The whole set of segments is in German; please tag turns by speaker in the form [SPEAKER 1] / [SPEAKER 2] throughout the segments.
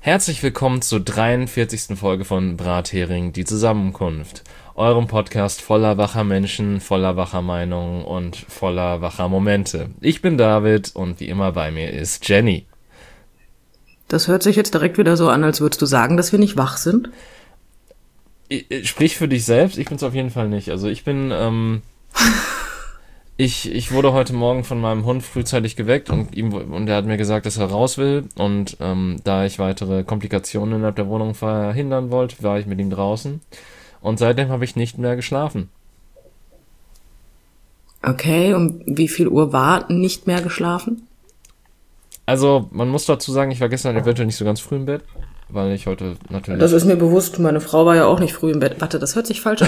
[SPEAKER 1] Herzlich willkommen zur 43. Folge von Brathering, die Zusammenkunft. Eurem Podcast voller wacher Menschen, voller wacher Meinungen und voller wacher Momente. Ich bin David und wie immer bei mir ist Jenny.
[SPEAKER 2] Das hört sich jetzt direkt wieder so an, als würdest du sagen, dass wir nicht wach sind.
[SPEAKER 1] Sprich für dich selbst, ich bin's auf jeden Fall nicht. Also ich bin, ich wurde heute Morgen von meinem Hund frühzeitig geweckt und er hat mir gesagt, dass er raus will. Und da ich weitere Komplikationen innerhalb der Wohnung verhindern wollte, war ich mit ihm draußen. Und seitdem habe ich nicht mehr geschlafen.
[SPEAKER 2] Okay, um wie viel Uhr war nicht mehr geschlafen?
[SPEAKER 1] Also man muss dazu sagen, ich war gestern eventuell nicht so ganz früh im Bett, weil ich heute natürlich...
[SPEAKER 2] Das ist mir bewusst, meine Frau war ja auch nicht früh im Bett. Warte, das hört sich falsch an.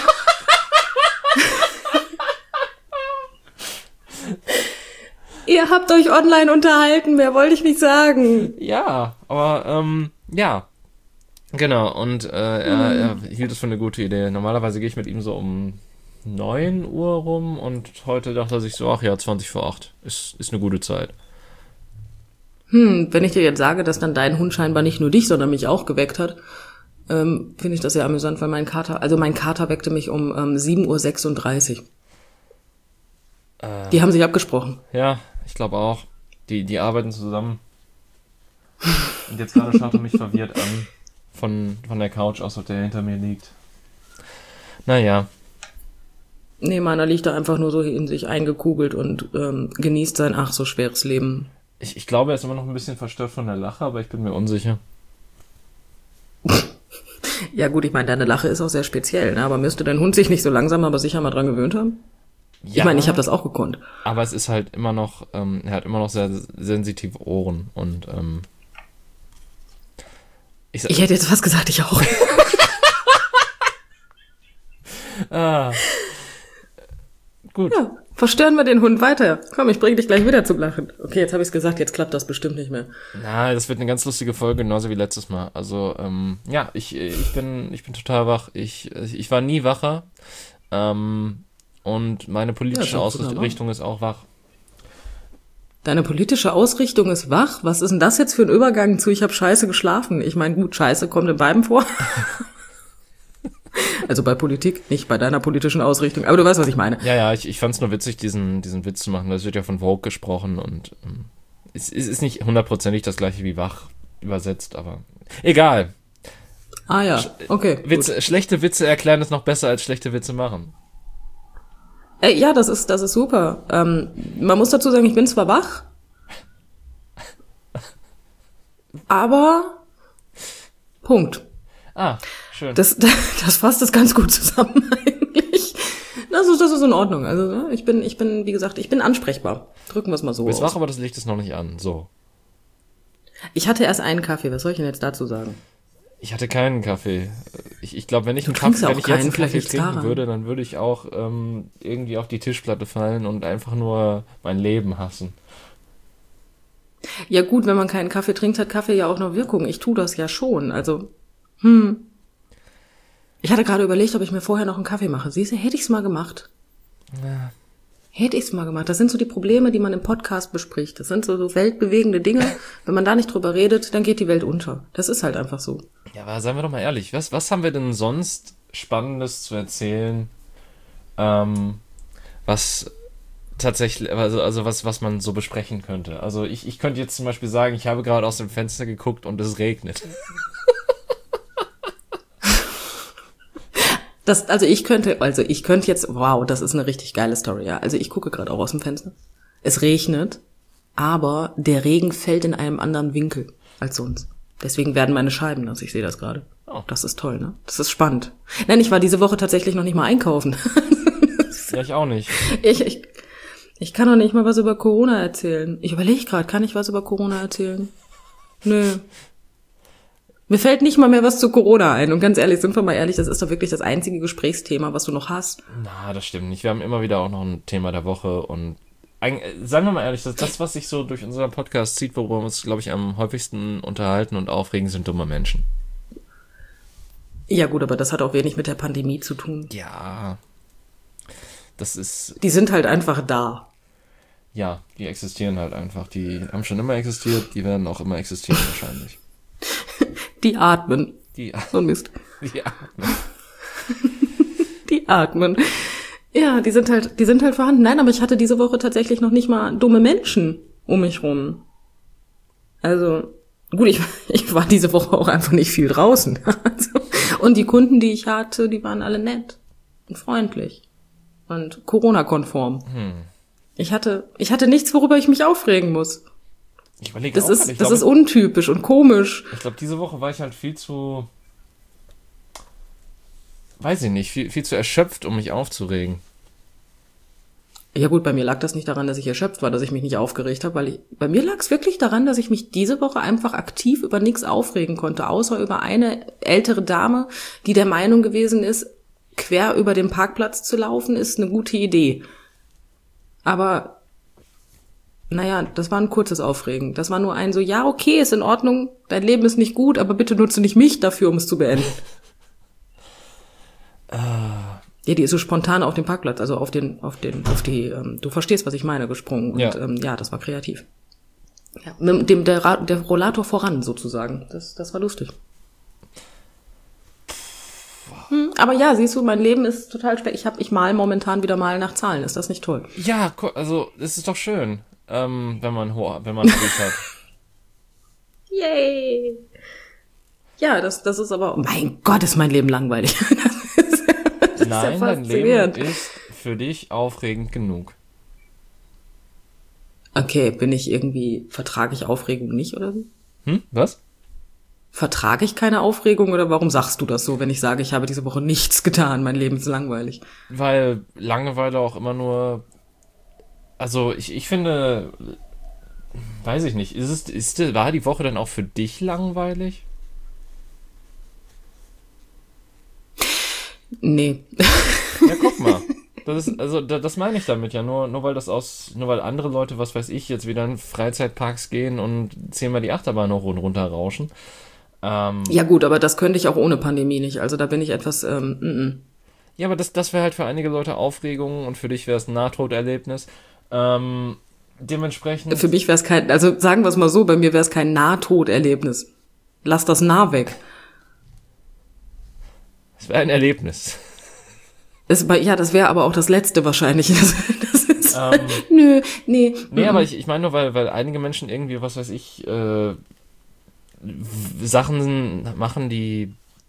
[SPEAKER 2] Ihr habt euch online unterhalten, mehr wollte ich nicht sagen.
[SPEAKER 1] Ja, aber ja, genau. Und er hielt es für eine gute Idee. Normalerweise gehe ich mit ihm so um 9 Uhr rum und heute dachte er sich so, ach ja, 20 vor 8 ist eine gute Zeit.
[SPEAKER 2] Wenn ich dir jetzt sage, dass dann dein Hund scheinbar nicht nur dich, sondern mich auch geweckt hat, finde ich das sehr amüsant, weil mein Kater weckte mich um 7:36 Uhr. Die haben sich abgesprochen.
[SPEAKER 1] Ja, ich glaube auch. Die arbeiten zusammen. Und jetzt gerade schaut er mich verwirrt an. Von der Couch aus, auf der er hinter mir liegt. Naja.
[SPEAKER 2] Nee, meiner liegt da einfach nur so in sich eingekugelt und genießt sein ach so schweres Leben.
[SPEAKER 1] Ich glaube, er ist immer noch ein bisschen verstört von der Lache, aber ich bin mir unsicher.
[SPEAKER 2] Ja gut, ich meine, deine Lache ist auch sehr speziell, ne? Aber müsste dein Hund sich nicht so langsam, aber sicher mal dran gewöhnt haben? Ja, ich meine, ich habe das auch gekonnt.
[SPEAKER 1] Aber es ist halt immer noch, er hat immer noch sehr sensitive Ohren und
[SPEAKER 2] ich hätte jetzt fast gesagt, ich auch.
[SPEAKER 1] Gut.
[SPEAKER 2] Ja, verstören wir den Hund weiter. Komm, ich bring dich gleich wieder zum Lachen. Okay, jetzt habe ich es gesagt, jetzt klappt das bestimmt nicht mehr.
[SPEAKER 1] Na, das wird eine ganz lustige Folge, genauso wie letztes Mal. Also, ja, ich bin total wach. Ich war nie wacher. Und meine politische Ausrichtung ist auch wach.
[SPEAKER 2] Deine politische Ausrichtung ist wach? Was ist denn das jetzt für ein Übergang zu ich habe scheiße geschlafen? Ich meine, gut, scheiße kommt in beiden vor. Also bei Politik, nicht bei deiner politischen Ausrichtung. Aber du weißt, was ich meine.
[SPEAKER 1] Ja, ich fand's nur witzig, diesen Witz zu machen. Das wird ja von Vogue gesprochen und es ist nicht hundertprozentig das gleiche wie wach übersetzt, aber egal.
[SPEAKER 2] Ah ja, okay.
[SPEAKER 1] Schlechte Witze erklären ist noch besser als schlechte Witze machen.
[SPEAKER 2] Ja, das ist super. Man muss dazu sagen, ich bin zwar wach, aber Punkt.
[SPEAKER 1] Ah, schön.
[SPEAKER 2] Das fasst es ganz gut zusammen eigentlich. Das ist in Ordnung. Also ich bin, wie gesagt, ich bin ansprechbar. Drücken wir es mal so aus.
[SPEAKER 1] Du bist wach, aber das Licht ist noch nicht an. So.
[SPEAKER 2] Ich hatte erst einen Kaffee. Was soll ich denn jetzt dazu sagen?
[SPEAKER 1] Ich hatte keinen Kaffee. Ich glaube, wenn ich jetzt einen Kaffee trinken würde, dann würde ich auch irgendwie auf die Tischplatte fallen und einfach nur mein Leben hassen.
[SPEAKER 2] Ja gut, wenn man keinen Kaffee trinkt, hat Kaffee ja auch noch Wirkung. Ich tue das ja schon. Also, Ich hatte gerade überlegt, ob ich mir vorher noch einen Kaffee mache. Siehst du, hätte ich's mal gemacht.
[SPEAKER 1] Ja.
[SPEAKER 2] Hätte ich's mal gemacht. Das sind so die Probleme, die man im Podcast bespricht. Das sind so weltbewegende Dinge. Wenn man da nicht drüber redet, dann geht die Welt unter. Das ist halt einfach so.
[SPEAKER 1] Ja, aber seien wir doch mal ehrlich. Was haben wir denn sonst Spannendes zu erzählen? Was tatsächlich, also was man so besprechen könnte. Also ich könnte jetzt zum Beispiel sagen, ich habe gerade aus dem Fenster geguckt und es regnet.
[SPEAKER 2] Ich könnte jetzt, wow, das ist eine richtig geile Story, ja. Also ich gucke gerade auch aus dem Fenster. Es regnet, aber der Regen fällt in einem anderen Winkel als sonst. Deswegen werden meine Scheiben nass, ich sehe das gerade.
[SPEAKER 1] Oh.
[SPEAKER 2] Das ist toll, ne? Das ist spannend. Nein, ich war diese Woche tatsächlich noch nicht mal einkaufen.
[SPEAKER 1] Ja, ich auch nicht.
[SPEAKER 2] Ich kann doch nicht mal was über Corona erzählen. Ich überlege gerade, kann ich was über Corona erzählen? Nö. Mir fällt nicht mal mehr was zu Corona ein. Und ganz ehrlich, sind wir mal ehrlich, das ist doch wirklich das einzige Gesprächsthema, was du noch hast.
[SPEAKER 1] Na, das stimmt nicht. Wir haben immer wieder auch noch ein Thema der Woche und sagen wir mal ehrlich, das, was sich so durch unseren Podcast zieht, worüber wir uns, glaube ich, am häufigsten unterhalten und aufregen, sind dumme Menschen.
[SPEAKER 2] Ja gut, aber das hat auch wenig mit der Pandemie zu tun.
[SPEAKER 1] Ja, das ist...
[SPEAKER 2] Die sind halt einfach da.
[SPEAKER 1] Ja, die existieren halt einfach. Die haben schon immer existiert, die werden auch immer existieren wahrscheinlich.
[SPEAKER 2] Die atmen. So ein Mist.
[SPEAKER 1] Die atmen.
[SPEAKER 2] Die atmen. Ja, die sind halt vorhanden. Nein, aber ich hatte diese Woche tatsächlich noch nicht mal dumme Menschen um mich rum. Also, gut, ich war diese Woche auch einfach nicht viel draußen. Und die Kunden, die ich hatte, die waren alle nett und freundlich und Corona-konform. Ich hatte nichts, worüber ich mich aufregen muss.
[SPEAKER 1] Ich überlege
[SPEAKER 2] das ist untypisch und komisch.
[SPEAKER 1] Ich glaube, diese Woche war ich halt viel zu, weiß ich nicht, viel zu erschöpft, um mich aufzuregen.
[SPEAKER 2] Ja gut, bei mir lag das nicht daran, dass ich erschöpft war, dass ich mich nicht aufgeregt habe, bei mir lag es wirklich daran, dass ich mich diese Woche einfach aktiv über nichts aufregen konnte, außer über eine ältere Dame, die der Meinung gewesen ist, quer über den Parkplatz zu laufen, ist eine gute Idee. Aber, naja, das war ein kurzes Aufregen. Das war nur ein so, ja, okay, ist in Ordnung, dein Leben ist nicht gut, aber bitte nutze nicht mich dafür, um es zu beenden. Ja, die ist so spontan auf den Parkplatz, also auf die, du verstehst, was ich meine, gesprungen. Und ja, das war kreativ. Ja, mit dem der Rollator voran sozusagen. Das war lustig. Aber ja, siehst du, mein Leben ist total spät. Ich mal momentan wieder mal nach Zahlen. Ist das nicht toll?
[SPEAKER 1] Ja, also es ist doch schön, wenn man Hobbys hat.
[SPEAKER 2] Yay! Ja, das ist aber, mein Gott, ist mein Leben langweilig.
[SPEAKER 1] Nein, dein Leben ist für dich aufregend genug.
[SPEAKER 2] Okay, vertrage ich Aufregung nicht oder so?
[SPEAKER 1] Was?
[SPEAKER 2] Vertrage ich keine Aufregung oder warum sagst du das so, wenn ich sage, ich habe diese Woche nichts getan, mein Leben ist langweilig?
[SPEAKER 1] Weil Langeweile auch immer nur, also ich finde, weiß ich nicht, war die Woche dann auch für dich langweilig?
[SPEAKER 2] Nee.
[SPEAKER 1] Ja, guck mal. Das meine ich damit ja, nur weil andere Leute, was weiß ich, jetzt wieder in Freizeitparks gehen und 10-mal die Achterbahn hoch und runter rauschen.
[SPEAKER 2] Ja gut, aber das könnte ich auch ohne Pandemie nicht, also da bin ich etwas,
[SPEAKER 1] Ja, aber das wäre halt für einige Leute Aufregung und für dich wäre es ein Nahtoderlebnis. Dementsprechend...
[SPEAKER 2] Für mich wäre es also sagen wir es mal so, bei mir wäre es kein Nahtoderlebnis. Lass das nah weg.
[SPEAKER 1] Es wäre ein Erlebnis.
[SPEAKER 2] Das wäre aber auch das letzte wahrscheinlich. Das ist, nee.
[SPEAKER 1] Nee, aber ich meine nur, weil einige Menschen irgendwie, was weiß ich, Sachen machen, die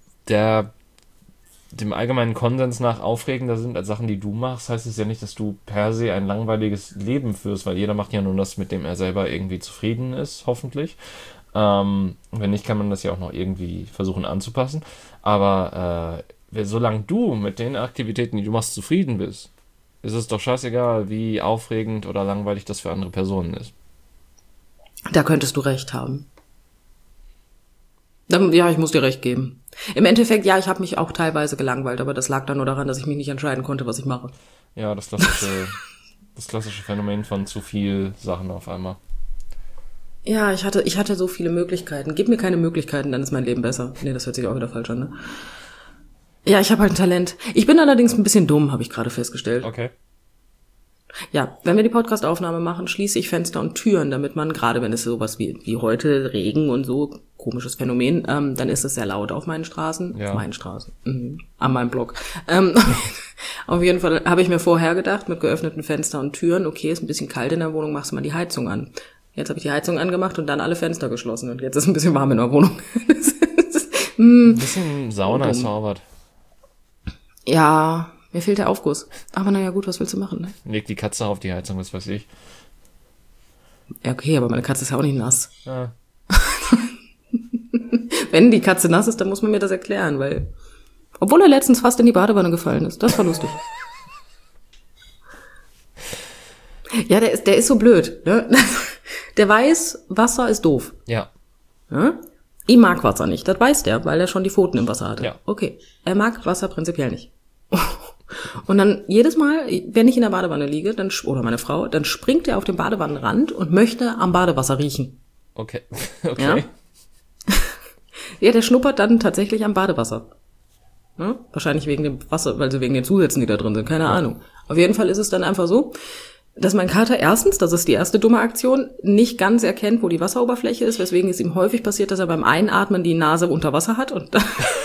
[SPEAKER 1] dem allgemeinen Konsens nach aufregender sind als Sachen, die du machst, heißt es ja nicht, dass du per se ein langweiliges Leben führst, weil jeder macht ja nur das, mit dem er selber irgendwie zufrieden ist, hoffentlich. Wenn nicht, kann man das ja auch noch irgendwie versuchen anzupassen. Aber solange du mit den Aktivitäten, die du machst, zufrieden bist, ist es doch scheißegal, wie aufregend oder langweilig das für andere Personen ist.
[SPEAKER 2] Da könntest du recht haben. Ja, ich muss dir recht geben. Im Endeffekt, ja, ich habe mich auch teilweise gelangweilt, aber das lag dann nur daran, dass ich mich nicht entscheiden konnte, was ich mache.
[SPEAKER 1] Ja, das klassische Phänomen von zu viel Sachen auf einmal.
[SPEAKER 2] Ja, ich hatte so viele Möglichkeiten. Gib mir keine Möglichkeiten, dann ist mein Leben besser. Nee, das hört sich auch wieder falsch an, ne? Ja, ich habe halt ein Talent. Ich bin allerdings ein bisschen dumm, habe ich gerade festgestellt.
[SPEAKER 1] Okay.
[SPEAKER 2] Ja, wenn wir die Podcast-Aufnahme machen, schließe ich Fenster und Türen, damit man, gerade wenn es sowas wie heute, Regen und so, komisches Phänomen, dann ist es sehr laut auf meinen Straßen.
[SPEAKER 1] Ja.
[SPEAKER 2] Auf meinen Straßen. An meinem Block. Auf jeden Fall habe ich mir vorher gedacht, mit geöffneten Fenster und Türen, okay, ist ein bisschen kalt in der Wohnung, machst du mal die Heizung an. Jetzt habe ich die Heizung angemacht und dann alle Fenster geschlossen und jetzt ist ein bisschen warm in der Wohnung.
[SPEAKER 1] Ein bisschen Sauna ist zaubert.
[SPEAKER 2] Ja, mir fehlt der Aufguss. Aber naja, gut, was willst du machen, ne?
[SPEAKER 1] Leg die Katze auf die Heizung, was weiß ich.
[SPEAKER 2] Ja, okay, aber meine Katze ist ja auch nicht nass.
[SPEAKER 1] Ja.
[SPEAKER 2] Wenn die Katze nass ist, dann muss man mir das erklären, weil... Obwohl er letztens fast in die Badewanne gefallen ist. Das war lustig. Ja, der ist so blöd, ne? Der weiß, Wasser ist doof.
[SPEAKER 1] Ja.
[SPEAKER 2] Ja? Ich mag Wasser nicht, das weiß der, weil er schon die Pfoten im Wasser hatte.
[SPEAKER 1] Ja.
[SPEAKER 2] Okay, er mag Wasser prinzipiell nicht. Und dann jedes Mal, wenn ich in der Badewanne liege, oder meine Frau, dann springt er auf den Badewannenrand und möchte am Badewasser riechen.
[SPEAKER 1] Okay.
[SPEAKER 2] Ja? Ja, der schnuppert dann tatsächlich am Badewasser. Wahrscheinlich wegen dem Wasser, wegen den Zusätzen, die da drin sind, keine Ahnung. Auf jeden Fall ist es dann einfach so, dass mein Kater erstens, das ist die erste dumme Aktion, nicht ganz erkennt, wo die Wasseroberfläche ist, weswegen es ihm häufig passiert, dass er beim Einatmen die Nase unter Wasser hat und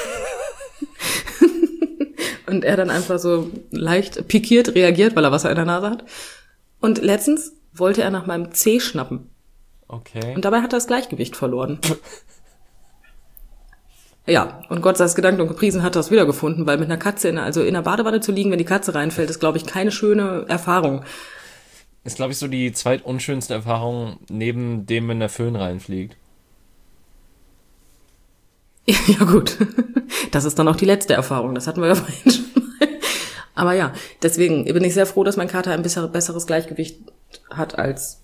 [SPEAKER 2] und er dann einfach so leicht pikiert reagiert, weil er Wasser in der Nase hat. Und letztens wollte er nach meinem Zeh schnappen.
[SPEAKER 1] Okay.
[SPEAKER 2] Und dabei hat er das Gleichgewicht verloren. Ja, und Gott sei es gedankt und gepriesen hat er es wiedergefunden, weil mit einer Katze in der Badewanne zu liegen, wenn die Katze reinfällt, ist, glaube ich, keine schöne Erfahrung.
[SPEAKER 1] Ist, glaube ich, so die zweitunschönste Erfahrung neben dem, wenn der Föhn reinfliegt.
[SPEAKER 2] Ja gut, das ist dann auch die letzte Erfahrung, das hatten wir ja vorhin schon mal. Aber ja, deswegen bin ich sehr froh, dass mein Kater ein besseres Gleichgewicht hat als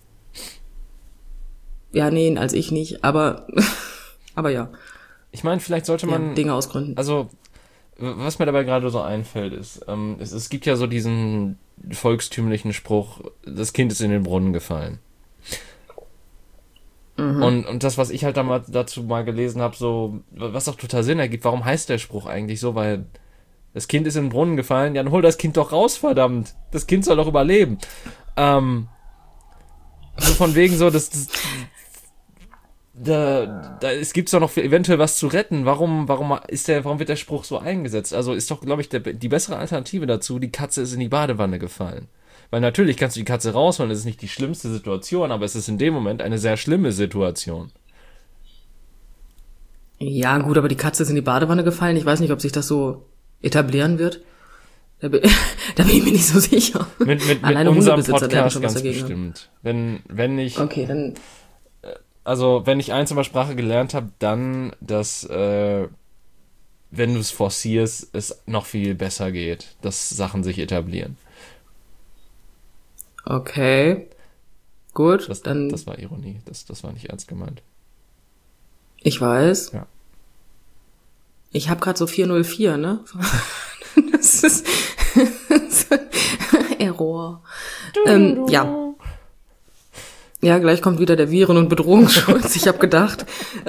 [SPEAKER 2] ich nicht, aber ja.
[SPEAKER 1] Ich meine, vielleicht sollte man...
[SPEAKER 2] Dinge ausgründen.
[SPEAKER 1] Also, was mir dabei gerade so einfällt, ist, es gibt ja so diesen volkstümlichen Spruch, das Kind ist in den Brunnen gefallen. Und das, was ich halt dazu mal gelesen habe, so, was auch total Sinn ergibt, warum heißt der Spruch eigentlich so, weil das Kind ist in den Brunnen gefallen, ja, dann hol das Kind doch raus, verdammt. Das Kind soll doch überleben. So von wegen so, es gibt doch noch eventuell was zu retten. Warum wird der Spruch so eingesetzt? Also ist doch, glaube ich, die bessere Alternative dazu, die Katze ist in die Badewanne gefallen. Weil natürlich kannst du die Katze rausholen, das ist nicht die schlimmste Situation, aber es ist in dem Moment eine sehr schlimme Situation.
[SPEAKER 2] Ja, gut, aber die Katze ist in die Badewanne gefallen. Ich weiß nicht, ob sich das so etablieren wird. Da bin ich mir nicht so sicher.
[SPEAKER 1] Mit unserem Podcast ganz bestimmt. Wenn ich...
[SPEAKER 2] Okay, dann...
[SPEAKER 1] Also, wenn ich eins über Sprache gelernt habe, dann, dass, wenn du es forcierst, es noch viel besser geht, dass Sachen sich etablieren.
[SPEAKER 2] Okay. Gut, dann...
[SPEAKER 1] Das war Ironie, das war nicht ernst gemeint.
[SPEAKER 2] Ich weiß.
[SPEAKER 1] Ja.
[SPEAKER 2] Ich habe gerade so 404, ne? Das ist... Error. Ja. Ja, gleich kommt wieder der Viren- und Bedrohungsschutz. Ich habe gedacht,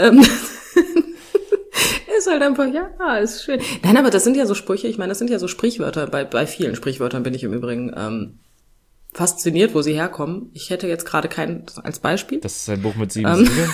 [SPEAKER 2] ist halt einfach, ja, ist schön. Nein, aber das sind ja so Sprüche, ich meine, das sind ja so Sprichwörter. Bei vielen Sprichwörtern bin ich im Übrigen fasziniert, wo sie herkommen. Ich hätte jetzt gerade keinen als Beispiel.
[SPEAKER 1] Das ist ein Buch mit 7 Siegeln?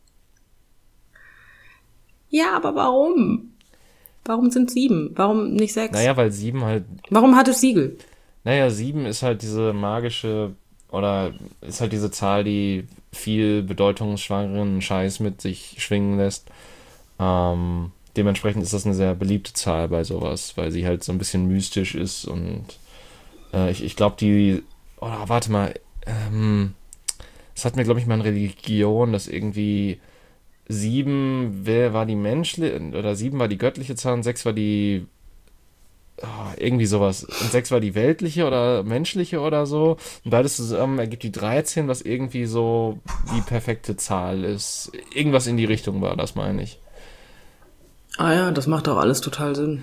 [SPEAKER 2] Ja, aber warum? Warum sind 7? Warum nicht 6?
[SPEAKER 1] Naja, weil 7 halt...
[SPEAKER 2] Warum hat es Siegel?
[SPEAKER 1] Naja, 7 ist halt diese magische... Oder ist halt diese Zahl, die viel bedeutungsschwangeren Scheiß mit sich schwingen lässt. Dementsprechend ist das eine sehr beliebte Zahl bei sowas, weil sie halt so ein bisschen mystisch ist und ich glaube warte mal, es hat mir, glaube ich, mal in Religion, dass irgendwie 7 war die menschliche, oder 7 war die göttliche Zahl und 6 war die irgendwie sowas. Und 6 war die weltliche oder menschliche oder so. Und beides zusammen ergibt die 13, was irgendwie so die perfekte Zahl ist. Irgendwas in die Richtung war das, meine ich.
[SPEAKER 2] Ah ja, das macht auch alles total Sinn.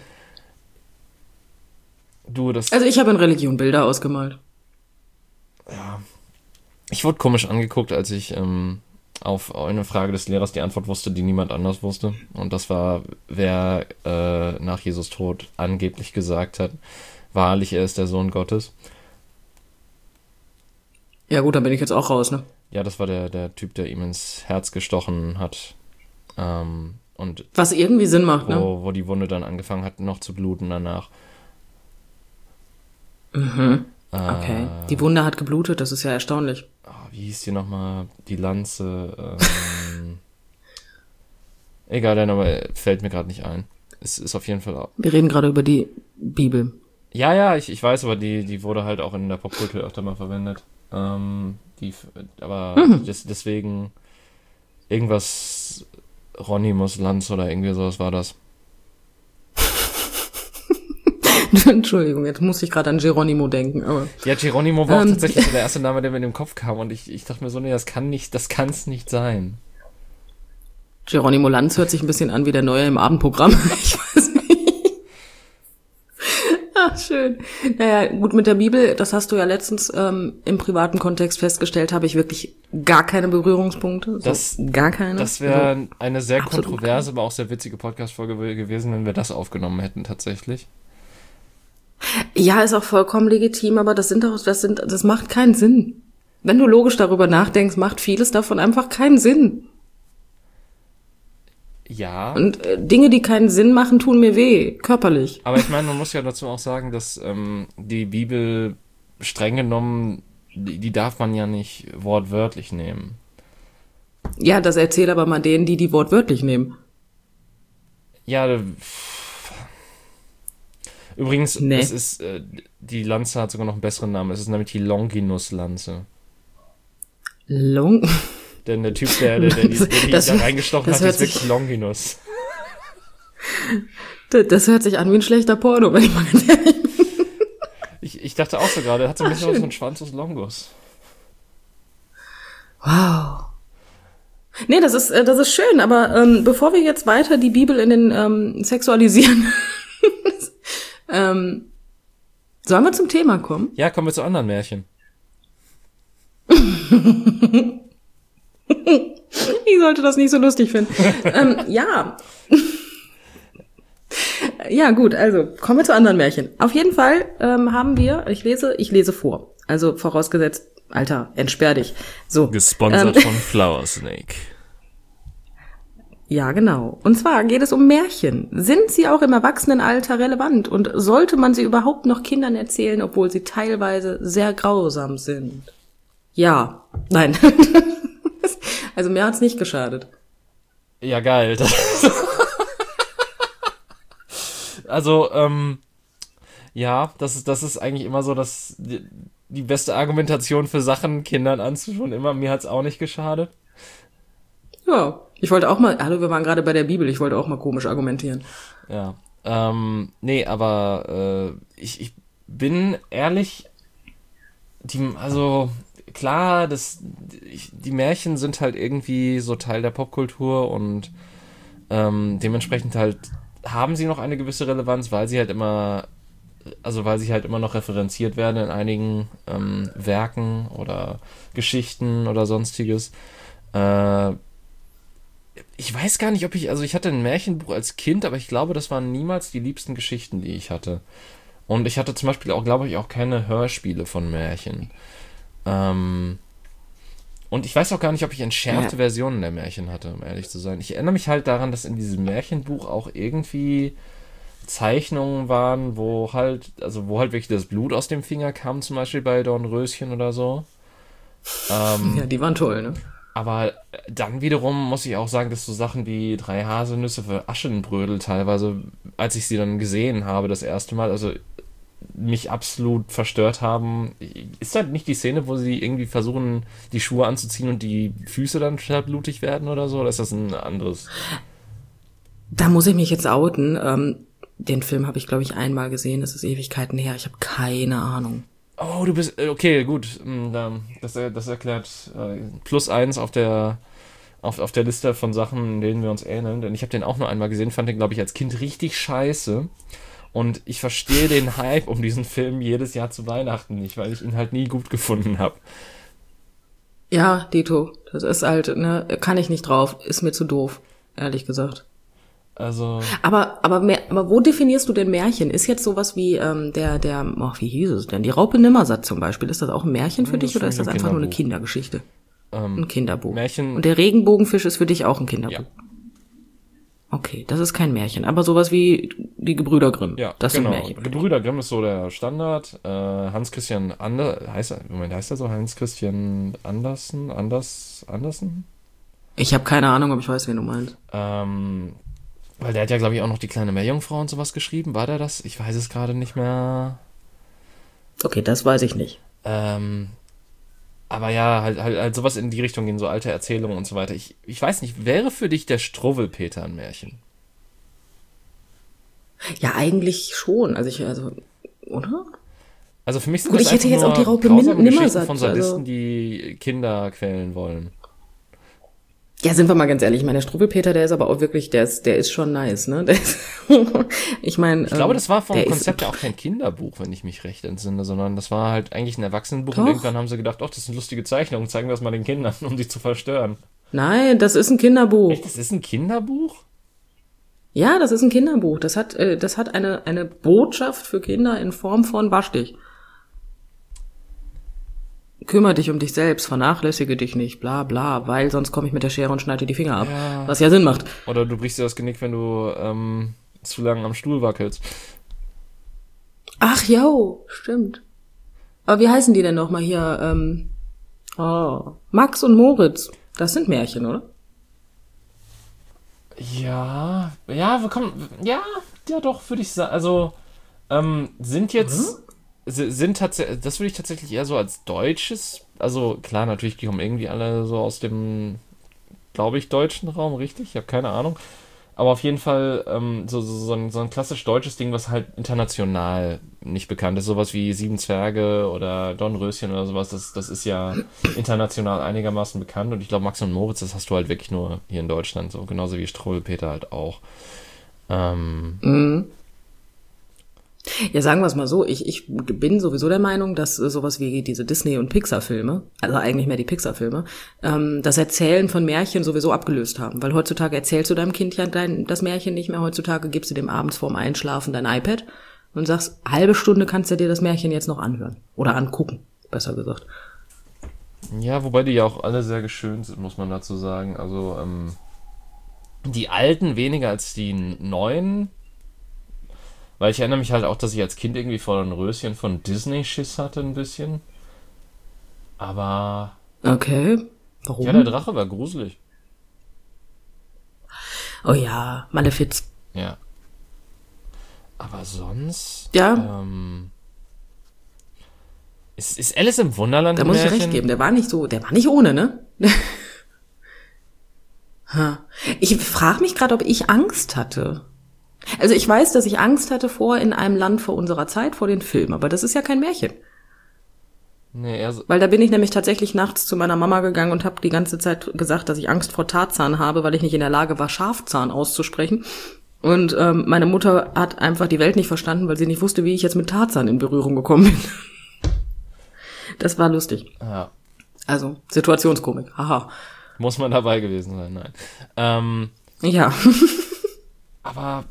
[SPEAKER 1] Also
[SPEAKER 2] ich habe in Religion Bilder ausgemalt.
[SPEAKER 1] Ja. Ich wurde komisch angeguckt, als ich auf eine Frage des Lehrers die Antwort wusste, die niemand anders wusste. Und das war, wer nach Jesus Tod angeblich gesagt hat, wahrlich, er ist der Sohn Gottes.
[SPEAKER 2] Ja gut, dann bin ich jetzt auch raus, ne?
[SPEAKER 1] Ja, das war der Typ, der ihm ins Herz gestochen hat. Und
[SPEAKER 2] was irgendwie Sinn macht, ne?
[SPEAKER 1] Wo die Wunde dann angefangen hat, noch zu bluten danach.
[SPEAKER 2] Mhm. Okay. Die Wunde hat geblutet, das ist ja erstaunlich.
[SPEAKER 1] Wie hieß die nochmal? Die Lanze. Egal, der Name fällt mir gerade nicht ein. Es ist auf jeden Fall auch.
[SPEAKER 2] Wir reden gerade über die Bibel.
[SPEAKER 1] Ja, ich weiß, aber die wurde halt auch in der Popkultur öfter mal verwendet. Deswegen irgendwas Ronimus Lanz oder irgendwie sowas war das.
[SPEAKER 2] Entschuldigung, jetzt muss ich gerade an Geronimo denken. Aber
[SPEAKER 1] ja, Geronimo war auch tatsächlich der erste Name, der mir in den Kopf kam und ich dachte mir so, nee, das kann's nicht sein.
[SPEAKER 2] Geronimo Lanz hört sich ein bisschen an wie der Neue im Abendprogramm. Ich weiß nicht. Ach, schön. Naja, gut, mit der Bibel, das hast du ja letztens im privaten Kontext festgestellt, habe ich wirklich gar keine Berührungspunkte. Gar keine.
[SPEAKER 1] Das wäre eine sehr kontroverse, aber auch sehr witzige Podcast-Folge gewesen, wenn wir das aufgenommen hätten, tatsächlich.
[SPEAKER 2] Ja, ist auch vollkommen legitim, aber das macht keinen Sinn. Wenn du logisch darüber nachdenkst, macht vieles davon einfach keinen Sinn.
[SPEAKER 1] Ja.
[SPEAKER 2] Und Dinge, die keinen Sinn machen, tun mir weh, körperlich.
[SPEAKER 1] Aber ich meine, man muss ja dazu auch sagen, dass die Bibel streng genommen, die darf man ja nicht wortwörtlich nehmen.
[SPEAKER 2] Ja, das erzähl aber mal denen, die wortwörtlich nehmen.
[SPEAKER 1] Ja, übrigens,
[SPEAKER 2] Nee.
[SPEAKER 1] es ist, die Lanze hat sogar noch einen besseren Namen. Es ist nämlich die Longinus-Lanze. Denn der Typ, der die da reingestochen hat, ist wirklich Longinus.
[SPEAKER 2] Das hört sich an wie ein schlechter Porno, wenn ich mal ganz ehrlich bin.
[SPEAKER 1] Ich dachte auch so gerade, er hat so ein bisschen was von Schwanz aus Longus.
[SPEAKER 2] Wow. Nee, das ist schön, aber bevor wir jetzt weiter die Bibel in den sexualisieren, sollen wir zum Thema kommen?
[SPEAKER 1] Ja, kommen wir zu anderen Märchen.
[SPEAKER 2] Ich sollte das nicht so lustig finden. Ja. Ja, gut, also kommen wir zu anderen Märchen. Auf jeden Fall haben wir, ich lese vor. Also vorausgesetzt, Alter, entsperr dich. So.
[SPEAKER 1] Gesponsert von Flower Snake.
[SPEAKER 2] Ja, genau. Und zwar geht es um Märchen. Sind sie auch im Erwachsenenalter relevant? Und sollte man sie überhaupt noch Kindern erzählen, obwohl sie teilweise sehr grausam sind? Ja. Nein. Also mir hat's nicht geschadet.
[SPEAKER 1] Ja, geil. Also, ja, das ist eigentlich immer so, dass die beste Argumentation für Sachen Kindern anzuschauen, immer, mir hat's auch nicht geschadet.
[SPEAKER 2] Ja, ich wollte auch mal, hallo, wir waren gerade bei der Bibel, ich wollte auch mal komisch argumentieren.
[SPEAKER 1] Ja, nee, aber ich bin ehrlich, also klar, die Märchen sind halt irgendwie so Teil der Popkultur und dementsprechend halt haben sie noch eine gewisse Relevanz, weil sie halt immer noch referenziert werden in einigen Werken oder Geschichten oder sonstiges. Ich weiß gar nicht, ich hatte ein Märchenbuch als Kind, aber ich glaube, das waren niemals die liebsten Geschichten, die ich hatte. Und ich hatte zum Beispiel auch, glaube ich, auch keine Hörspiele von Märchen. Und ich weiß auch gar nicht, ob ich entschärfte Versionen der Märchen hatte, um ehrlich zu sein. Ich erinnere mich halt daran, dass in diesem Märchenbuch auch irgendwie Zeichnungen waren, wo halt wirklich das Blut aus dem Finger kam, zum Beispiel bei Dornröschen oder so.
[SPEAKER 2] Ja, die waren toll, ne?
[SPEAKER 1] Aber dann wiederum muss ich auch sagen, dass so Sachen wie 3 Haselnüsse für Aschenbrödel teilweise, als ich sie dann gesehen habe das erste Mal, also mich absolut verstört haben. Ist das nicht die Szene, wo sie irgendwie versuchen, die Schuhe anzuziehen und die Füße dann statt blutig werden oder so? Oder ist das ein anderes?
[SPEAKER 2] Da muss ich mich jetzt outen. Den Film habe ich, glaube ich, einmal gesehen. Das ist Ewigkeiten her. Ich habe keine Ahnung.
[SPEAKER 1] Oh, du bist... Okay, gut. Das erklärt +1 auf der Liste von Sachen, in denen wir uns ähneln. Denn ich habe den auch nur einmal gesehen, fand den, glaube ich, als Kind richtig scheiße. Und ich verstehe den Hype um diesen Film jedes Jahr zu Weihnachten nicht, weil ich ihn halt nie gut gefunden habe.
[SPEAKER 2] Ja, Dito. Das ist halt, ne, kann ich nicht drauf. Ist mir zu doof, ehrlich gesagt.
[SPEAKER 1] Also.
[SPEAKER 2] Aber wo definierst du denn Märchen? Ist jetzt sowas wie wie hieß es denn? Die Raupe Nimmersatt zum Beispiel. Ist das auch ein Märchen für dich oder ist das einfach nur eine Kindergeschichte? Ein Kinderbuch.
[SPEAKER 1] Märchen.
[SPEAKER 2] Und der Regenbogenfisch ist für dich auch ein Kinderbuch? Ja. Okay, das ist kein Märchen. Aber sowas wie die Gebrüder Grimm.
[SPEAKER 1] Ja,
[SPEAKER 2] das
[SPEAKER 1] genau.
[SPEAKER 2] Sind Märchen.
[SPEAKER 1] Gebrüder Grimm ist so der Standard. Hans Christian heißt er so? Hans Christian Andersen?
[SPEAKER 2] Ich habe keine Ahnung, ob ich weiß, wen du meinst.
[SPEAKER 1] Weil der hat ja, glaube ich, auch noch die kleine Meerjungfrau und sowas geschrieben. War der das? Ich weiß es gerade nicht mehr.
[SPEAKER 2] Okay, das weiß ich nicht.
[SPEAKER 1] Aber ja, halt sowas in die Richtung gehen, so alte Erzählungen und so weiter. Ich weiß nicht, wäre für dich der Struwwelpeter ein Märchen?
[SPEAKER 2] Ja, eigentlich schon. Oder?
[SPEAKER 1] Also für mich sind
[SPEAKER 2] Gut,
[SPEAKER 1] das
[SPEAKER 2] ich hätte
[SPEAKER 1] einfach
[SPEAKER 2] jetzt
[SPEAKER 1] nur
[SPEAKER 2] auch die Raupe
[SPEAKER 1] grausame
[SPEAKER 2] Nimmersatt,
[SPEAKER 1] Geschichten von Sadisten, die Kinder quälen wollen.
[SPEAKER 2] Ja, sind wir mal ganz ehrlich, ich meine, der Struwwelpeter, der ist aber auch wirklich, der ist schon nice, ne? Ich meine,
[SPEAKER 1] ich glaube, das war vom Konzept ja auch kein Kinderbuch, wenn ich mich recht entsinne, sondern das war halt eigentlich ein Erwachsenenbuch. Doch. Und irgendwann haben sie gedacht, das sind lustige Zeichnungen, zeigen wir das mal den Kindern, um sie zu verstören.
[SPEAKER 2] Nein, das ist ein Kinderbuch.
[SPEAKER 1] Echt, das ist ein Kinderbuch?
[SPEAKER 2] Ja, das ist ein Kinderbuch. Das hat eine Botschaft für Kinder in Form von wasch dich. Kümmere dich um dich selbst, vernachlässige dich nicht, bla bla, weil sonst komme ich mit der Schere und schneide dir die Finger ab.
[SPEAKER 1] Ja.
[SPEAKER 2] Was ja Sinn macht.
[SPEAKER 1] Oder du brichst dir das Genick, wenn du zu lange am Stuhl wackelst.
[SPEAKER 2] Ach jo, stimmt. Aber wie heißen die denn nochmal hier? Max und Moritz. Das sind Märchen, oder?
[SPEAKER 1] Ja, doch, würde ich sagen. Also, sind jetzt, sind tatsächlich, das würde ich tatsächlich eher so als deutsches, also klar, natürlich, die kommen irgendwie alle so aus dem, glaube ich, deutschen Raum, richtig? Ich habe keine Ahnung. Aber auf jeden Fall so ein klassisch deutsches Ding, was halt international nicht bekannt ist. Sowas wie Sieben Zwerge oder Dornröschen oder sowas, das ist ja international einigermaßen bekannt. Und ich glaube, Max und Moritz, das hast du halt wirklich nur hier in Deutschland, so genauso wie Struwwelpeter halt auch.
[SPEAKER 2] Ja, sagen wir es mal so, ich bin sowieso der Meinung, dass sowas wie diese Disney- und Pixar-Filme, also eigentlich mehr die Pixar-Filme, das Erzählen von Märchen sowieso abgelöst haben. Weil heutzutage erzählst du deinem Kind ja das Märchen nicht mehr. Heutzutage gibst du dem abends vorm Einschlafen dein iPad und sagst, halbe Stunde kannst du dir das Märchen jetzt noch anhören. Oder angucken, besser gesagt.
[SPEAKER 1] Ja, wobei die ja auch alle sehr geschönt sind, muss man dazu sagen. Also, die alten weniger als die neuen. Weil ich erinnere mich halt auch, dass ich als Kind irgendwie vor ein Röschen von Disney Schiss hatte ein bisschen. Aber...
[SPEAKER 2] Okay, warum?
[SPEAKER 1] Ja, der Drache war gruselig.
[SPEAKER 2] Oh ja, Malefiz.
[SPEAKER 1] Ja. Aber sonst...
[SPEAKER 2] Ja.
[SPEAKER 1] Ist Alice im Wunderland
[SPEAKER 2] Da muss ich recht geben, der war nicht ohne, ne? Ich frage mich gerade, ob ich Angst hatte. Also ich weiß, dass ich Angst hatte vor In einem Land vor unserer Zeit, vor den Filmen, aber das ist ja kein Märchen.
[SPEAKER 1] Nee, eher so.
[SPEAKER 2] Weil da bin ich nämlich tatsächlich nachts zu meiner Mama gegangen und habe die ganze Zeit gesagt, dass ich Angst vor Tarzan habe, weil ich nicht in der Lage war, Schafzahn auszusprechen. Und meine Mutter hat einfach die Welt nicht verstanden, weil sie nicht wusste, wie ich jetzt mit Tarzan in Berührung gekommen bin. Das war lustig.
[SPEAKER 1] Ja.
[SPEAKER 2] Also, Situationskomik, haha.
[SPEAKER 1] Muss man dabei gewesen sein, nein.
[SPEAKER 2] Ja.
[SPEAKER 1] Aber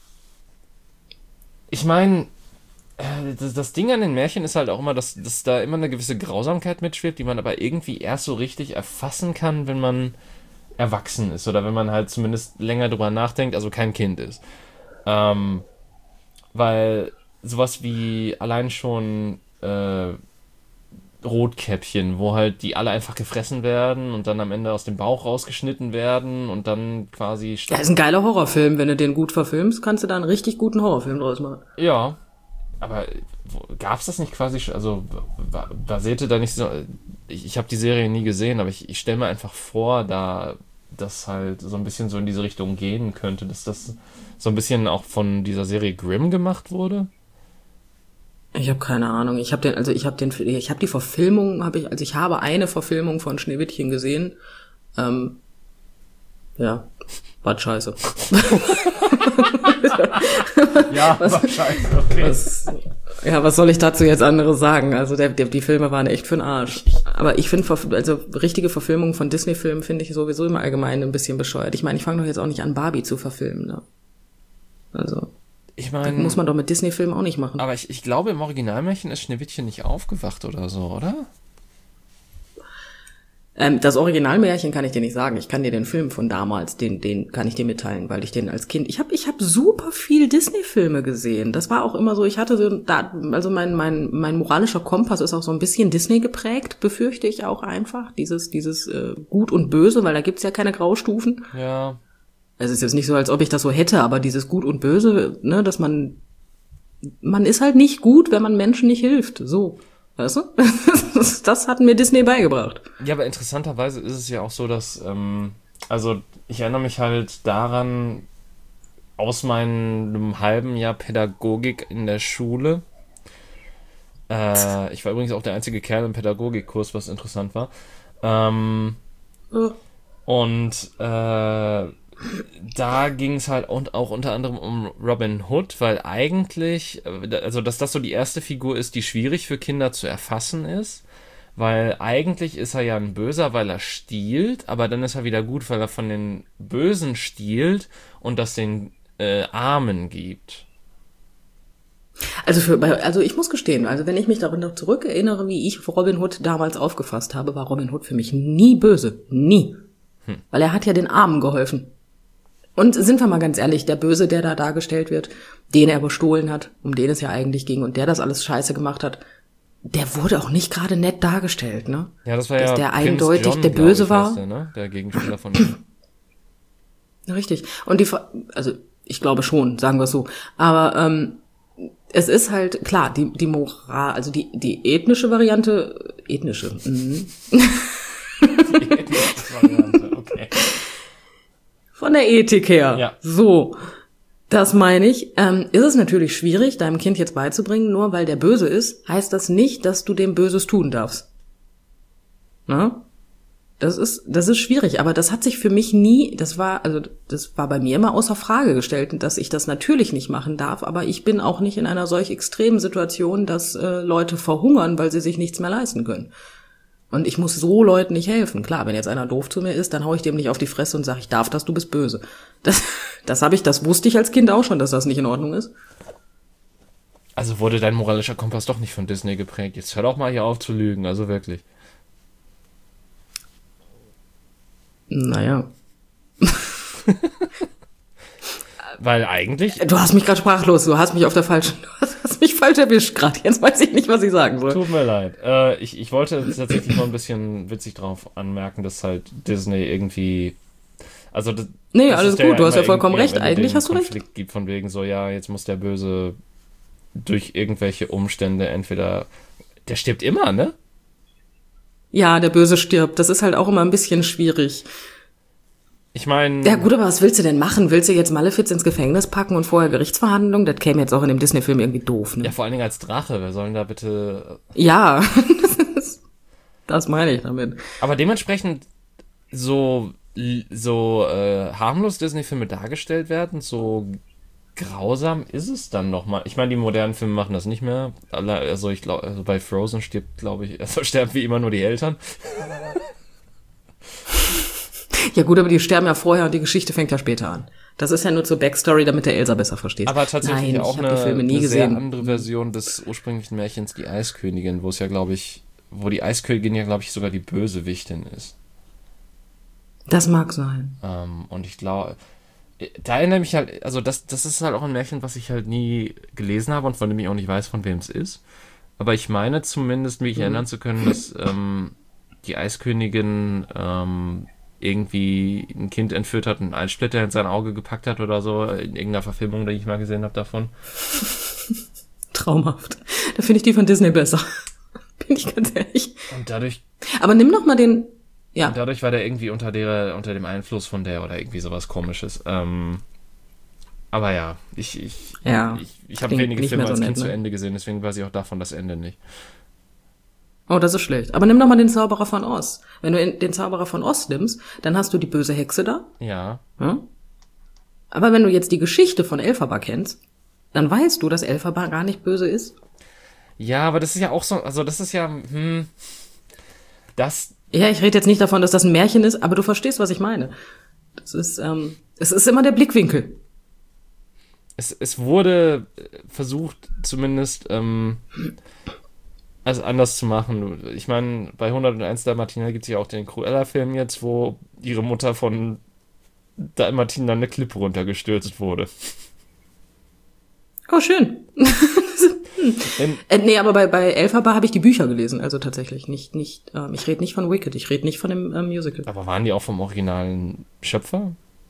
[SPEAKER 1] ich meine, das Ding an den Märchen ist halt auch immer, dass da immer eine gewisse Grausamkeit mitschwebt, die man aber irgendwie erst so richtig erfassen kann, wenn man erwachsen ist oder wenn man halt zumindest länger drüber nachdenkt, also kein Kind ist. Weil sowas wie allein schon Rotkäppchen, wo halt die alle einfach gefressen werden und dann am Ende aus dem Bauch rausgeschnitten werden und dann quasi...
[SPEAKER 2] Ja, ist ein geiler Horrorfilm. Wenn du den gut verfilmst, kannst du da einen richtig guten Horrorfilm draus machen.
[SPEAKER 1] Ja, aber gab's das nicht quasi schon, also basierte da nicht so... Ich habe die Serie nie gesehen, aber ich stelle mir einfach vor, da das halt so ein bisschen so in diese Richtung gehen könnte, dass das so ein bisschen auch von dieser Serie Grimm gemacht wurde.
[SPEAKER 2] Ich habe keine Ahnung. Ich habe die Verfilmung, ich habe eine Verfilmung von Schneewittchen gesehen. Ja, war scheiße.
[SPEAKER 1] Ja, war scheiße, okay.
[SPEAKER 2] Was soll ich dazu jetzt anderes sagen? Also die Filme waren echt für'n Arsch. Aber ich finde, also richtige Verfilmungen von Disney-Filmen finde ich sowieso im Allgemeinen ein bisschen bescheuert. Ich meine, ich fange doch jetzt auch nicht an, Barbie zu verfilmen. Ne? Also...
[SPEAKER 1] Ich meine,
[SPEAKER 2] muss man doch mit Disney-Filmen auch nicht machen.
[SPEAKER 1] Aber ich glaube, im Originalmärchen ist Schneewittchen nicht aufgewacht oder so, oder?
[SPEAKER 2] Das Originalmärchen kann ich dir nicht sagen. Ich kann dir den Film von damals, den kann ich dir mitteilen, weil ich den als Kind... Ich hab super viel Disney-Filme gesehen. Das war auch immer so, ich hatte so... Also mein moralischer Kompass ist auch so ein bisschen Disney geprägt, befürchte ich auch einfach. Dieses Gut und Böse, weil da gibt's ja keine Graustufen.
[SPEAKER 1] Ja.
[SPEAKER 2] Es ist jetzt nicht so, als ob ich das so hätte, aber dieses Gut und Böse, ne, dass man ist halt nicht gut, wenn man Menschen nicht hilft. So, weißt du? Das hat mir Disney beigebracht.
[SPEAKER 1] Ja, aber interessanterweise ist es ja auch so, dass, also ich erinnere mich halt daran, aus meinem halben Jahr Pädagogik in der Schule. Ich war übrigens auch der einzige Kerl im Pädagogikkurs, was interessant war. Und da ging es halt auch unter anderem um Robin Hood, weil eigentlich, also dass das so die erste Figur ist, die schwierig für Kinder zu erfassen ist, weil eigentlich ist er ja ein Böser, weil er stiehlt, aber dann ist er wieder gut, weil er von den Bösen stiehlt und das den Armen gibt.
[SPEAKER 2] Also ich muss gestehen, also wenn ich mich daran noch zurückerinnere, wie ich Robin Hood damals aufgefasst habe, war Robin Hood für mich nie böse. Nie. Weil er hat ja den Armen geholfen. Und sind wir mal ganz ehrlich, der Böse, der da dargestellt wird, den er bestohlen hat, um den es ja eigentlich ging und der das alles scheiße gemacht hat, der wurde auch nicht gerade nett dargestellt, ne?
[SPEAKER 1] Ja, das war
[SPEAKER 2] dass
[SPEAKER 1] ja
[SPEAKER 2] der
[SPEAKER 1] Prinz
[SPEAKER 2] eindeutig
[SPEAKER 1] John,
[SPEAKER 2] der
[SPEAKER 1] glaub
[SPEAKER 2] Böse
[SPEAKER 1] ich,
[SPEAKER 2] war.
[SPEAKER 1] heißt der, ne? Der Gegenspieler von ihm.
[SPEAKER 2] Richtig. Und also ich glaube schon, sagen wir es so. Aber es ist halt, klar, die Moral, also die ethnische Variante,
[SPEAKER 1] Die ethnische Variante, okay.
[SPEAKER 2] von der Ethik her.
[SPEAKER 1] Ja.
[SPEAKER 2] So, das meine ich. Ist es natürlich schwierig, deinem Kind jetzt beizubringen, nur weil der böse ist, heißt das nicht, dass du dem Böses tun darfst. Na? Das ist schwierig, aber das hat sich für mich nie, das war bei mir immer außer Frage gestellt, dass ich das natürlich nicht machen darf, aber ich bin auch nicht in einer solch extremen Situation, dass Leute verhungern, weil sie sich nichts mehr leisten können. Und ich muss so Leuten nicht helfen. Klar, wenn jetzt einer doof zu mir ist, dann hau ich dem nicht auf die Fresse und sage, ich darf das, du bist böse. Das wusste ich als Kind auch schon, dass das nicht in Ordnung ist.
[SPEAKER 1] Also wurde dein moralischer Kompass doch nicht von Disney geprägt. Jetzt hör doch mal hier auf zu lügen, also wirklich.
[SPEAKER 2] Naja.
[SPEAKER 1] Weil eigentlich...
[SPEAKER 2] Du hast mich gerade sprachlos, du hast mich falsch erwischt gerade. Jetzt weiß ich nicht, was ich sagen soll.
[SPEAKER 1] Tut mir leid. Ich wollte tatsächlich mal ein bisschen witzig drauf anmerken, dass halt Disney irgendwie... Also das
[SPEAKER 2] alles
[SPEAKER 1] ist ja
[SPEAKER 2] gut, du hast ja
[SPEAKER 1] immer
[SPEAKER 2] vollkommen
[SPEAKER 1] irgendwie,
[SPEAKER 2] recht.
[SPEAKER 1] wenn
[SPEAKER 2] Eigentlich
[SPEAKER 1] den
[SPEAKER 2] hast du recht.
[SPEAKER 1] Konflikt gibt von wegen so, ja, jetzt muss der Böse durch irgendwelche Umstände entweder... Der stirbt immer, ne?
[SPEAKER 2] Ja, der Böse stirbt. Das ist halt auch immer ein bisschen schwierig.
[SPEAKER 1] Ich meine...
[SPEAKER 2] Ja gut, aber was willst du denn machen? Willst du jetzt Malefiz ins Gefängnis packen und vorher Gerichtsverhandlung? Das käme jetzt auch in dem Disney-Film irgendwie doof, ne?
[SPEAKER 1] Ja, vor allen Dingen als Drache. Wer soll denn da bitte...
[SPEAKER 2] Ja, das meine ich damit.
[SPEAKER 1] Aber dementsprechend so harmlos Disney-Filme dargestellt werden, so grausam ist es dann nochmal. Ich meine, die modernen Filme machen das nicht mehr. Also ich glaube, also bei Frozen sterben wie immer nur die Eltern.
[SPEAKER 2] Ja gut, aber die sterben ja vorher und die Geschichte fängt ja später an. Das ist ja nur zur Backstory, damit der Elsa besser versteht.
[SPEAKER 1] Aber tatsächlich
[SPEAKER 2] Nein,
[SPEAKER 1] auch
[SPEAKER 2] ich habe die Filme nie gesehen.
[SPEAKER 1] Sehr andere Version des ursprünglichen Märchens, die Eiskönigin, wo es ja, glaube ich, wo die Eiskönigin ja, glaube ich, sogar die Bösewichtin ist.
[SPEAKER 2] Das mag sein.
[SPEAKER 1] Und ich glaube, da erinnere mich halt, also das ist halt auch ein Märchen, was ich halt nie gelesen habe und von dem ich auch nicht weiß, von wem es ist. Aber ich meine zumindest, mich erinnern zu können, dass die Eiskönigin irgendwie ein Kind entführt hat und einen Eissplitter in sein Auge gepackt hat oder so, in irgendeiner Verfilmung, die ich mal gesehen habe davon.
[SPEAKER 2] Traumhaft. Da finde ich die von Disney besser. Bin ich ganz ehrlich.
[SPEAKER 1] Und dadurch...
[SPEAKER 2] Aber nimm noch mal den... Ja.
[SPEAKER 1] Und dadurch war der irgendwie unter dem Einfluss von der oder irgendwie sowas Komisches. Aber ja, ich habe wenige Filme als Kind zu Ende gesehen, deswegen weiß ich auch davon das Ende nicht.
[SPEAKER 2] Oh, das ist schlecht. Aber nimm doch mal den Zauberer von Oz. Wenn du den Zauberer von Oz nimmst, dann hast du die böse Hexe da.
[SPEAKER 1] Ja.
[SPEAKER 2] Hm? Aber wenn du jetzt die Geschichte von Elphaba kennst, dann weißt du, dass Elphaba gar nicht böse ist.
[SPEAKER 1] Ja, aber das ist ja auch so, also das ist ja,
[SPEAKER 2] Ja, ich rede jetzt nicht davon, dass das ein Märchen ist, aber du verstehst, was ich meine. Das ist, es ist immer der Blickwinkel.
[SPEAKER 1] Es wurde versucht, zumindest also anders zu machen. Ich meine, bei 101 Dalmatiner gibt es ja auch den Cruella-Film jetzt, wo ihre Mutter von Dalmatiner eine Klippe runtergestürzt wurde.
[SPEAKER 2] Oh, schön. Nee, aber bei Elphaba habe ich die Bücher gelesen, also tatsächlich nicht. Ich rede nicht von Wicked, ich rede nicht von dem Musical.
[SPEAKER 1] Aber waren die auch vom originalen Schöpfer?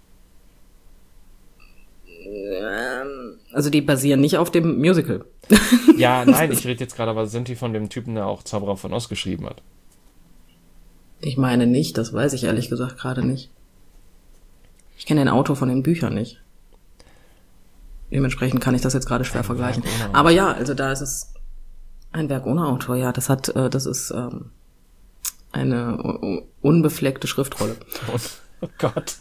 [SPEAKER 2] Also die basieren nicht auf dem Musical.
[SPEAKER 1] Ja, nein, ich rede jetzt gerade, aber sind die von dem Typen, der auch Zauberer von Oz geschrieben hat?
[SPEAKER 2] Ich meine nicht, das weiß ich ehrlich gesagt gerade nicht. Ich kenne den Autor von den Büchern nicht. Dementsprechend kann ich das jetzt gerade schwer vergleichen. Aber ja, also da ist es ein Werk ohne Autor, ja, das ist eine unbefleckte Schriftrolle.
[SPEAKER 1] Oh Gott.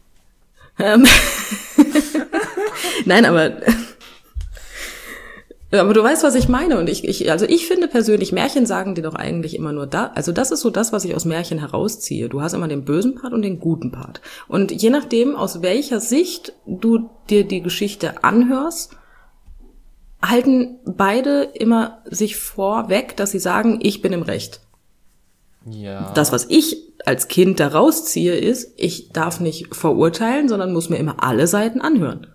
[SPEAKER 2] Nein, aber Aber du weißt, was ich meine. Und also ich finde persönlich, Märchen sagen dir doch eigentlich immer nur da. Also das ist so das, was ich aus Märchen herausziehe. Du hast immer den bösen Part und den guten Part. Und je nachdem, aus welcher Sicht du dir die Geschichte anhörst, halten beide immer sich vorweg, dass sie sagen, ich bin im Recht.
[SPEAKER 1] Ja.
[SPEAKER 2] Das, was ich als Kind da rausziehe, ist, ich darf nicht verurteilen, sondern muss mir immer alle Seiten anhören.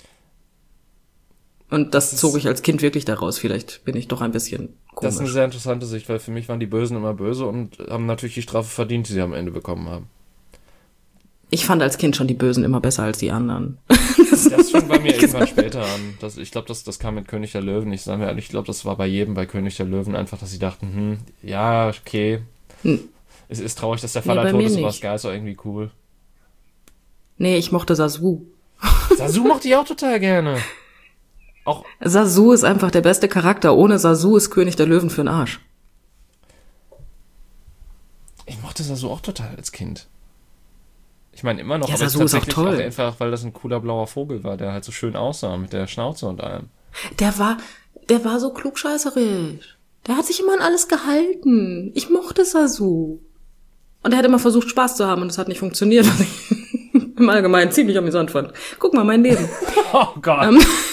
[SPEAKER 2] Und das zog ich als Kind wirklich daraus. Vielleicht bin ich doch ein bisschen komisch.
[SPEAKER 1] Das ist eine sehr interessante Sicht, weil für mich waren die Bösen immer böse und haben natürlich die Strafe verdient, die sie am Ende bekommen haben.
[SPEAKER 2] Ich fand als Kind schon die Bösen immer besser als die anderen.
[SPEAKER 1] Das fing bei mir irgendwann später an. Ich glaube, das kam mit König der Löwen. Ich sage mir ehrlich, ich glaube, das war bei jedem bei König der Löwen einfach, dass sie dachten, ja, okay. Es ist traurig, dass der Vater tot ist, aber das Geil ist auch irgendwie cool.
[SPEAKER 2] Nee, ich mochte Sasu.
[SPEAKER 1] Sasu mochte ich auch total gerne. Auch
[SPEAKER 2] Sasu ist einfach der beste Charakter. Ohne Sasu ist König der Löwen für den Arsch.
[SPEAKER 1] Ich mochte Sasu auch total als Kind. Ich meine immer noch,
[SPEAKER 2] ja,
[SPEAKER 1] aber
[SPEAKER 2] Sasu ist auch toll.
[SPEAKER 1] Auch einfach, weil das ein cooler blauer Vogel war, der halt so schön aussah mit der Schnauze und allem.
[SPEAKER 2] Der war so klugscheißerisch. Der hat sich immer an alles gehalten. Ich mochte Sasu. Und er hat immer versucht, Spaß zu haben und es hat nicht funktioniert, was ich im Allgemeinen ziemlich amüsant fand. Guck mal, mein Leben.
[SPEAKER 1] Oh Gott.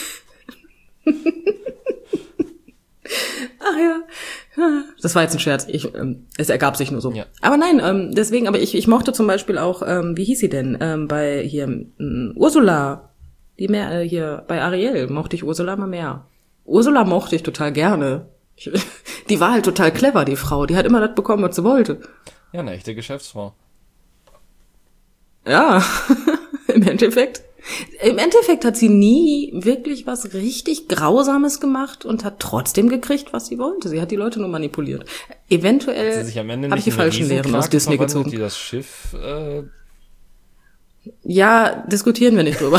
[SPEAKER 2] Ach ja. Das war jetzt ein Scherz. Es ergab sich nur so.
[SPEAKER 1] Ja.
[SPEAKER 2] Aber nein, deswegen, aber ich mochte zum Beispiel auch, wie hieß sie denn? Bei hier Ursula, hier bei Ariel mochte ich Ursula immer mehr. Ursula mochte ich total gerne. Die war halt total clever, die Frau. Die hat immer das bekommen, was sie wollte.
[SPEAKER 1] Ja, eine echte Geschäftsfrau.
[SPEAKER 2] Ja, im Endeffekt hat sie nie wirklich was richtig Grausames gemacht und hat trotzdem gekriegt, was sie wollte. Sie hat die Leute nur manipuliert. Eventuell habe ich die falschen Lehren aus Disney gezogen.
[SPEAKER 1] Die das Schiff,
[SPEAKER 2] Ja, diskutieren wir nicht drüber.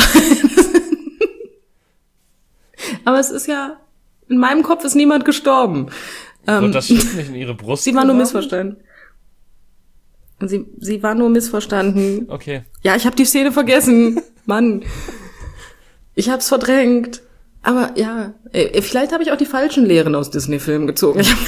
[SPEAKER 2] Aber es ist ja, in meinem Kopf ist niemand gestorben.
[SPEAKER 1] Wird das Schiff nicht in ihre Brust
[SPEAKER 2] Sie war nur missverstanden. Sie war nur missverstanden.
[SPEAKER 1] Okay.
[SPEAKER 2] Ja, ich habe die Szene vergessen. Mann. Ich hab's verdrängt. Aber ja, vielleicht habe ich auch die falschen Lehren aus Disney-Filmen gezogen. Ich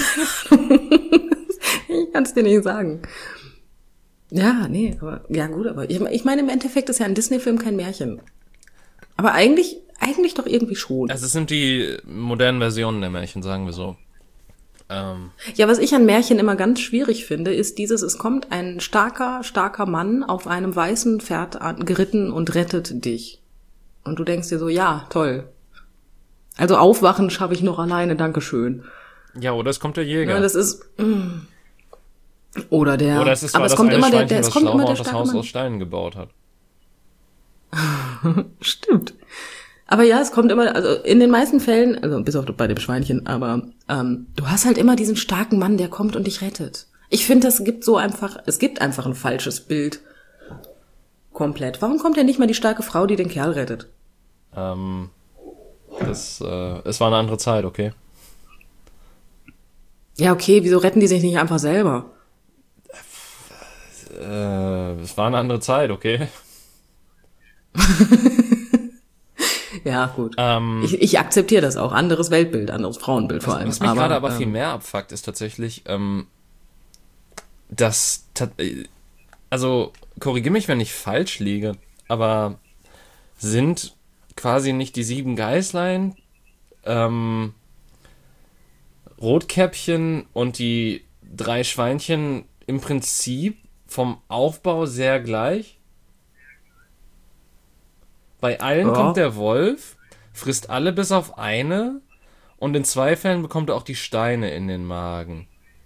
[SPEAKER 2] kann's dir nicht sagen. Ja, nee, aber ja gut, aber ich meine, im Endeffekt ist ja ein Disney-Film kein Märchen. Aber eigentlich doch irgendwie schon.
[SPEAKER 1] Also es sind die modernen Versionen der Märchen, sagen wir so.
[SPEAKER 2] Ja, was ich an Märchen immer ganz schwierig finde, ist es kommt ein starker Mann auf einem weißen Pferd geritten und rettet dich. Und du denkst dir so, ja, toll. Also aufwachen schaffe ich noch alleine, dankeschön.
[SPEAKER 1] Ja, oder es kommt der Jäger.
[SPEAKER 2] Ja, das ist, oder
[SPEAKER 1] es ist
[SPEAKER 2] aber es
[SPEAKER 1] das
[SPEAKER 2] kommt
[SPEAKER 1] eine
[SPEAKER 2] immer
[SPEAKER 1] Schweinchen,
[SPEAKER 2] es kommt immer der
[SPEAKER 1] das
[SPEAKER 2] starke
[SPEAKER 1] Haus
[SPEAKER 2] Mann.
[SPEAKER 1] aus Steinen gebaut hat.
[SPEAKER 2] Stimmt. Aber ja, es kommt immer, also in den meisten Fällen, also bis auf bei dem Schweinchen, aber du hast halt immer diesen starken Mann, der kommt und dich rettet. Ich finde, es gibt einfach ein falsches Bild. Komplett. Warum kommt denn nicht mal die starke Frau, die den Kerl rettet?
[SPEAKER 1] Es war eine andere Zeit, okay?
[SPEAKER 2] Ja, okay, wieso retten die sich nicht einfach selber?
[SPEAKER 1] Es war eine andere Zeit, okay?
[SPEAKER 2] Ja, gut. Ich akzeptiere das auch. Anderes Weltbild, anderes Frauenbild vor allem.
[SPEAKER 1] Was mich gerade aber viel mehr abfuckt, ist tatsächlich, also korrigiere mich, wenn ich falsch liege, aber sind quasi nicht die 7 Geißlein, Rotkäppchen und die 3 Schweinchen im Prinzip vom Aufbau sehr gleich? Bei allen kommt der Wolf, frisst alle bis auf eine und in 2 Fällen bekommt er auch die Steine in den Magen.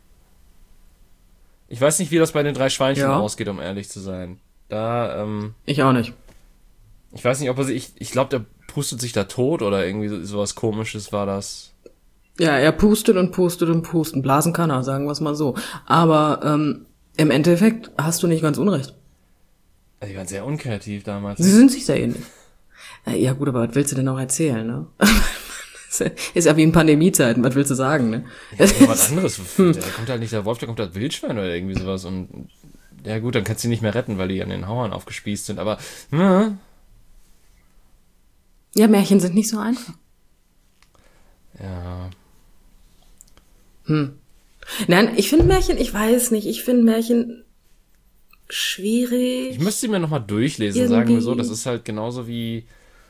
[SPEAKER 1] Ich weiß nicht, wie das bei den 3 Schweinchen ausgeht, um ehrlich zu sein.
[SPEAKER 2] Ich auch nicht.
[SPEAKER 1] Ich weiß nicht, ob ich glaube, der pustet sich da tot oder irgendwie sowas Komisches war das.
[SPEAKER 2] Ja, er pustet und pustet und pusten. Blasen kann er, sagen wir es mal so. Aber im Endeffekt hast du nicht ganz unrecht.
[SPEAKER 1] Also die waren sehr unkreativ damals.
[SPEAKER 2] Sie sind sich sehr ähnlich. Ja gut, aber was willst du denn auch erzählen, ne? Ist ja wie in Pandemiezeiten, was willst du sagen, ne?
[SPEAKER 1] Ja, was anderes. Da kommt halt nicht der Wolf, da kommt halt Wildschwein oder irgendwie sowas und ja gut, dann kannst du die nicht mehr retten, weil die an den Hauern aufgespießt sind, aber
[SPEAKER 2] ja, Märchen sind nicht so einfach.
[SPEAKER 1] Ja.
[SPEAKER 2] Nein, ich finde Märchen, ich weiß nicht, ich finde Märchen schwierig.
[SPEAKER 1] Ich müsste sie mir nochmal durchlesen,
[SPEAKER 2] Irgendwie.
[SPEAKER 1] sagen wir so. Das ist halt genauso wie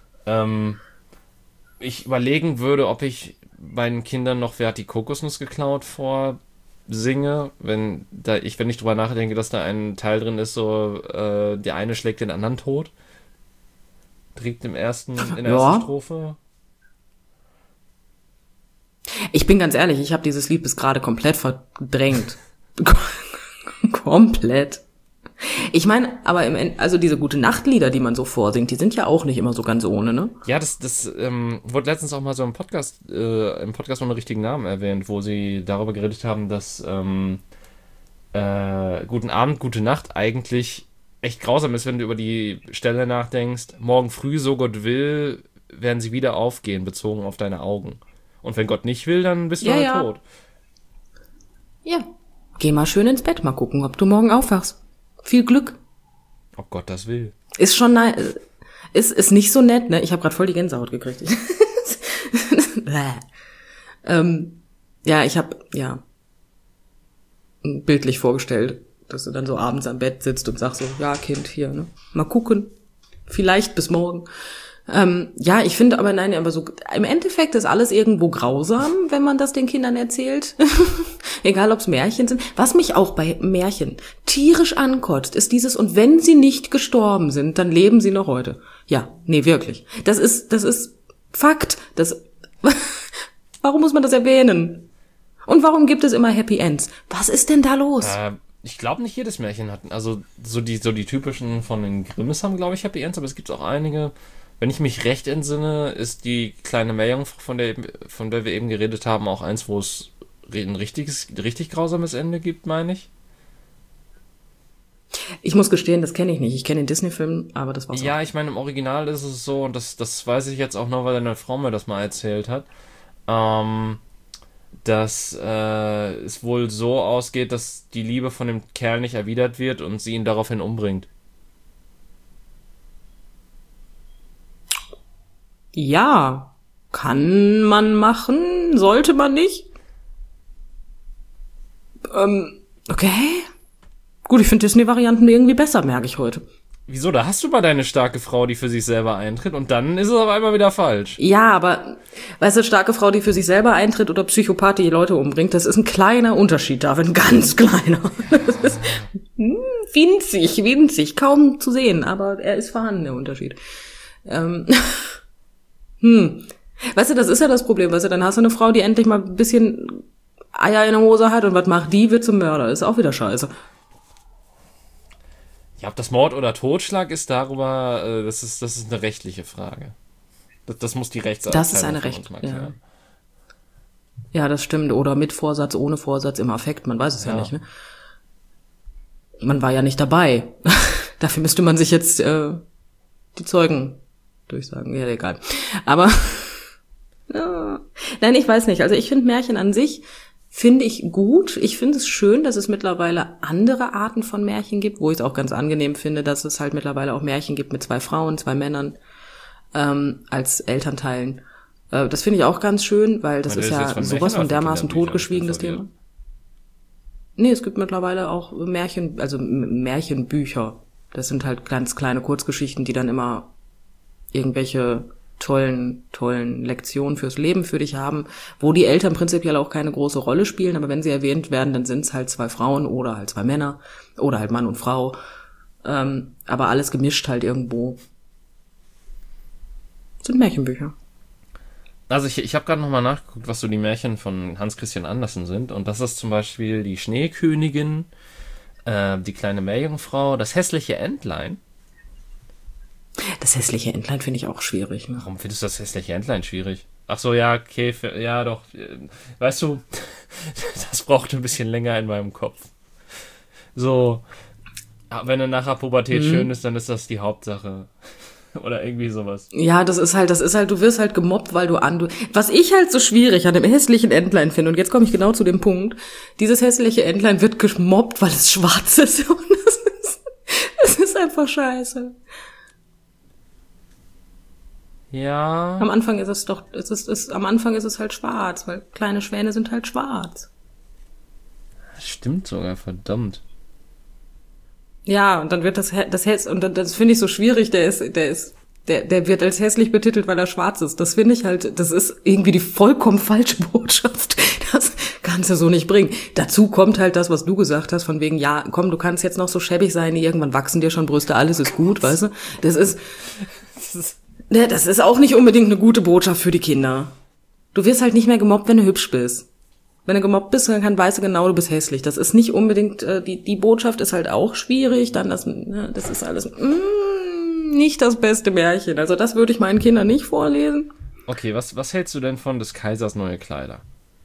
[SPEAKER 1] ich überlegen würde, ob ich meinen Kindern noch Wer hat die Kokosnuss geklaut vorsinge, wenn ich drüber nachdenke, dass da ein Teil drin ist, so der eine schlägt den anderen tot. Direkt in der ersten Strophe.
[SPEAKER 2] Ich bin ganz ehrlich, ich habe dieses Lied bis gerade komplett verdrängt. Komplett. Ich meine, aber also diese Gute-Nacht-Lieder, die man so vorsingt, die sind ja auch nicht immer so ganz ohne, ne?
[SPEAKER 1] Ja, das wurde letztens auch mal so im Podcast ohne richtigen Namen erwähnt, wo sie darüber geredet haben, dass Guten Abend, Gute Nacht eigentlich echt grausam ist, wenn du über die Stelle nachdenkst. Morgen früh, so Gott will, werden sie wieder aufgehen, bezogen auf deine Augen. Und wenn Gott nicht will, dann bist du halt tot.
[SPEAKER 2] Ja. Geh mal schön ins Bett, mal gucken, ob du morgen aufwachst. Viel Glück.
[SPEAKER 1] Ob Gott das will.
[SPEAKER 2] Ist schon ist nicht so nett, ne? Ich habe gerade voll die Gänsehaut gekriegt. Ich habe bildlich vorgestellt, dass du dann so abends am Bett sitzt und sagst so, ja Kind, hier, ne? Mal gucken. Vielleicht bis morgen. Ich finde aber so, im Endeffekt ist alles irgendwo grausam, wenn man das den Kindern erzählt. Egal, ob's Märchen sind. Was mich auch bei Märchen tierisch ankotzt, ist dieses, und wenn sie nicht gestorben sind, dann leben sie noch heute. Ja, nee, wirklich. Das ist Fakt. Warum muss man das erwähnen? Und warum gibt es immer Happy Ends? Was ist denn da los?
[SPEAKER 1] Ich glaube, nicht jedes Märchen hat, also so die typischen von den Grimmes haben, glaube ich, Happy Ends, aber es gibt auch einige. Wenn ich mich recht entsinne, ist die kleine Meerjungfrau, von der wir eben geredet haben, auch eins, wo es ein richtig grausames Ende gibt, meine ich.
[SPEAKER 2] Ich muss gestehen, das kenne ich nicht. Ich kenne den Disney-Film, aber das war's auch.
[SPEAKER 1] Ja, ich meine, im Original ist es so, und das weiß ich jetzt auch noch, weil eine Frau mir das mal erzählt hat, dass es wohl so ausgeht, dass die Liebe von dem Kerl nicht erwidert wird und sie ihn daraufhin umbringt.
[SPEAKER 2] Ja, kann man machen, sollte man nicht. Okay. Gut, ich finde Disney-Varianten irgendwie besser, merke ich heute.
[SPEAKER 1] Wieso? Da hast du mal deine starke Frau, die für sich selber eintritt, und dann ist es auf einmal wieder falsch.
[SPEAKER 2] Ja, aber, weißt du, starke Frau, die für sich selber eintritt, oder Psychopath, die Leute umbringt, das ist ein kleiner Unterschied, David, ein ganz kleiner. Das ist winzig, kaum zu sehen, aber er ist vorhanden, der Unterschied. Weißt du, das ist ja das Problem, weißt du, dann hast du eine Frau, die endlich mal ein bisschen Eier in der Hose hat, und was macht die? Wird zum Mörder. Ist auch wieder scheiße.
[SPEAKER 1] Ja, ob das Mord oder Totschlag ist, darüber, das ist eine rechtliche Frage. Das muss die Rechtsabteilung
[SPEAKER 2] Das ist eine
[SPEAKER 1] klären.
[SPEAKER 2] Ja, das stimmt. Oder mit Vorsatz, ohne Vorsatz, im Affekt, man weiß es ja nicht, ne? Man war ja nicht dabei. Dafür müsste man sich jetzt die Zeugen durchsagen. Ja, egal. Aber nein, ich weiß nicht. Also ich finde Märchen an sich finde ich gut. Ich finde es schön, dass es mittlerweile andere Arten von Märchen gibt, wo ich es auch ganz angenehm finde, dass es halt mittlerweile auch Märchen gibt mit 2 Frauen, 2 Männern als Elternteilen. Das finde ich auch ganz schön, weil das ist ja sowas von dermaßen totgeschwiegen, das Thema. Nee, es gibt mittlerweile auch Märchenbücher. Das sind halt ganz kleine Kurzgeschichten, die dann immer irgendwelche tollen Lektionen fürs Leben für dich haben, wo die Eltern prinzipiell auch keine große Rolle spielen, aber wenn sie erwähnt werden, dann sind es halt 2 Frauen oder halt 2 Männer oder halt Mann und Frau, aber alles gemischt halt irgendwo. Das sind Märchenbücher.
[SPEAKER 1] Also ich habe gerade nochmal nachgeguckt, was so die Märchen von Hans Christian Andersen sind, und das ist zum Beispiel die Schneekönigin, die kleine Meerjungfrau, das hässliche Entlein.
[SPEAKER 2] Das hässliche Entlein finde ich auch schwierig. Ne?
[SPEAKER 1] Warum findest du das hässliche Entlein schwierig? Ach so, ja, okay, ja doch. Weißt du, das braucht ein bisschen länger in meinem Kopf. So, wenn er nachher Pubertät schön ist, dann ist das die Hauptsache. Oder irgendwie sowas.
[SPEAKER 2] Ja, das ist halt, du wirst halt gemobbt, weil was ich halt so schwierig an dem hässlichen Entlein finde, und jetzt komme ich genau zu dem Punkt, dieses hässliche Entlein wird gemobbt, weil es schwarz ist, und das ist einfach scheiße.
[SPEAKER 1] Ja.
[SPEAKER 2] Am Anfang ist es halt schwarz, weil kleine Schwäne sind halt schwarz.
[SPEAKER 1] Stimmt sogar, verdammt.
[SPEAKER 2] Ja, und dann wird das und das finde ich so schwierig, der wird als hässlich betitelt, weil er schwarz ist. Das finde ich halt, das ist irgendwie die vollkommen falsche Botschaft. Das kannst du so nicht bringen. Dazu kommt halt das, was du gesagt hast, von wegen, ja, komm, du kannst jetzt noch so schäbig sein, irgendwann wachsen dir schon Brüste, alles ist gut, weißt du? Das ist auch nicht unbedingt eine gute Botschaft für die Kinder. Du wirst halt nicht mehr gemobbt, wenn du hübsch bist. Wenn du gemobbt bist, dann weißt du genau, du bist hässlich. Das ist nicht unbedingt, die Botschaft ist halt auch schwierig, dann das ist alles nicht das beste Märchen. Also das würde ich meinen Kindern nicht vorlesen.
[SPEAKER 1] Okay, was hältst du denn von des Kaisers neue Kleider?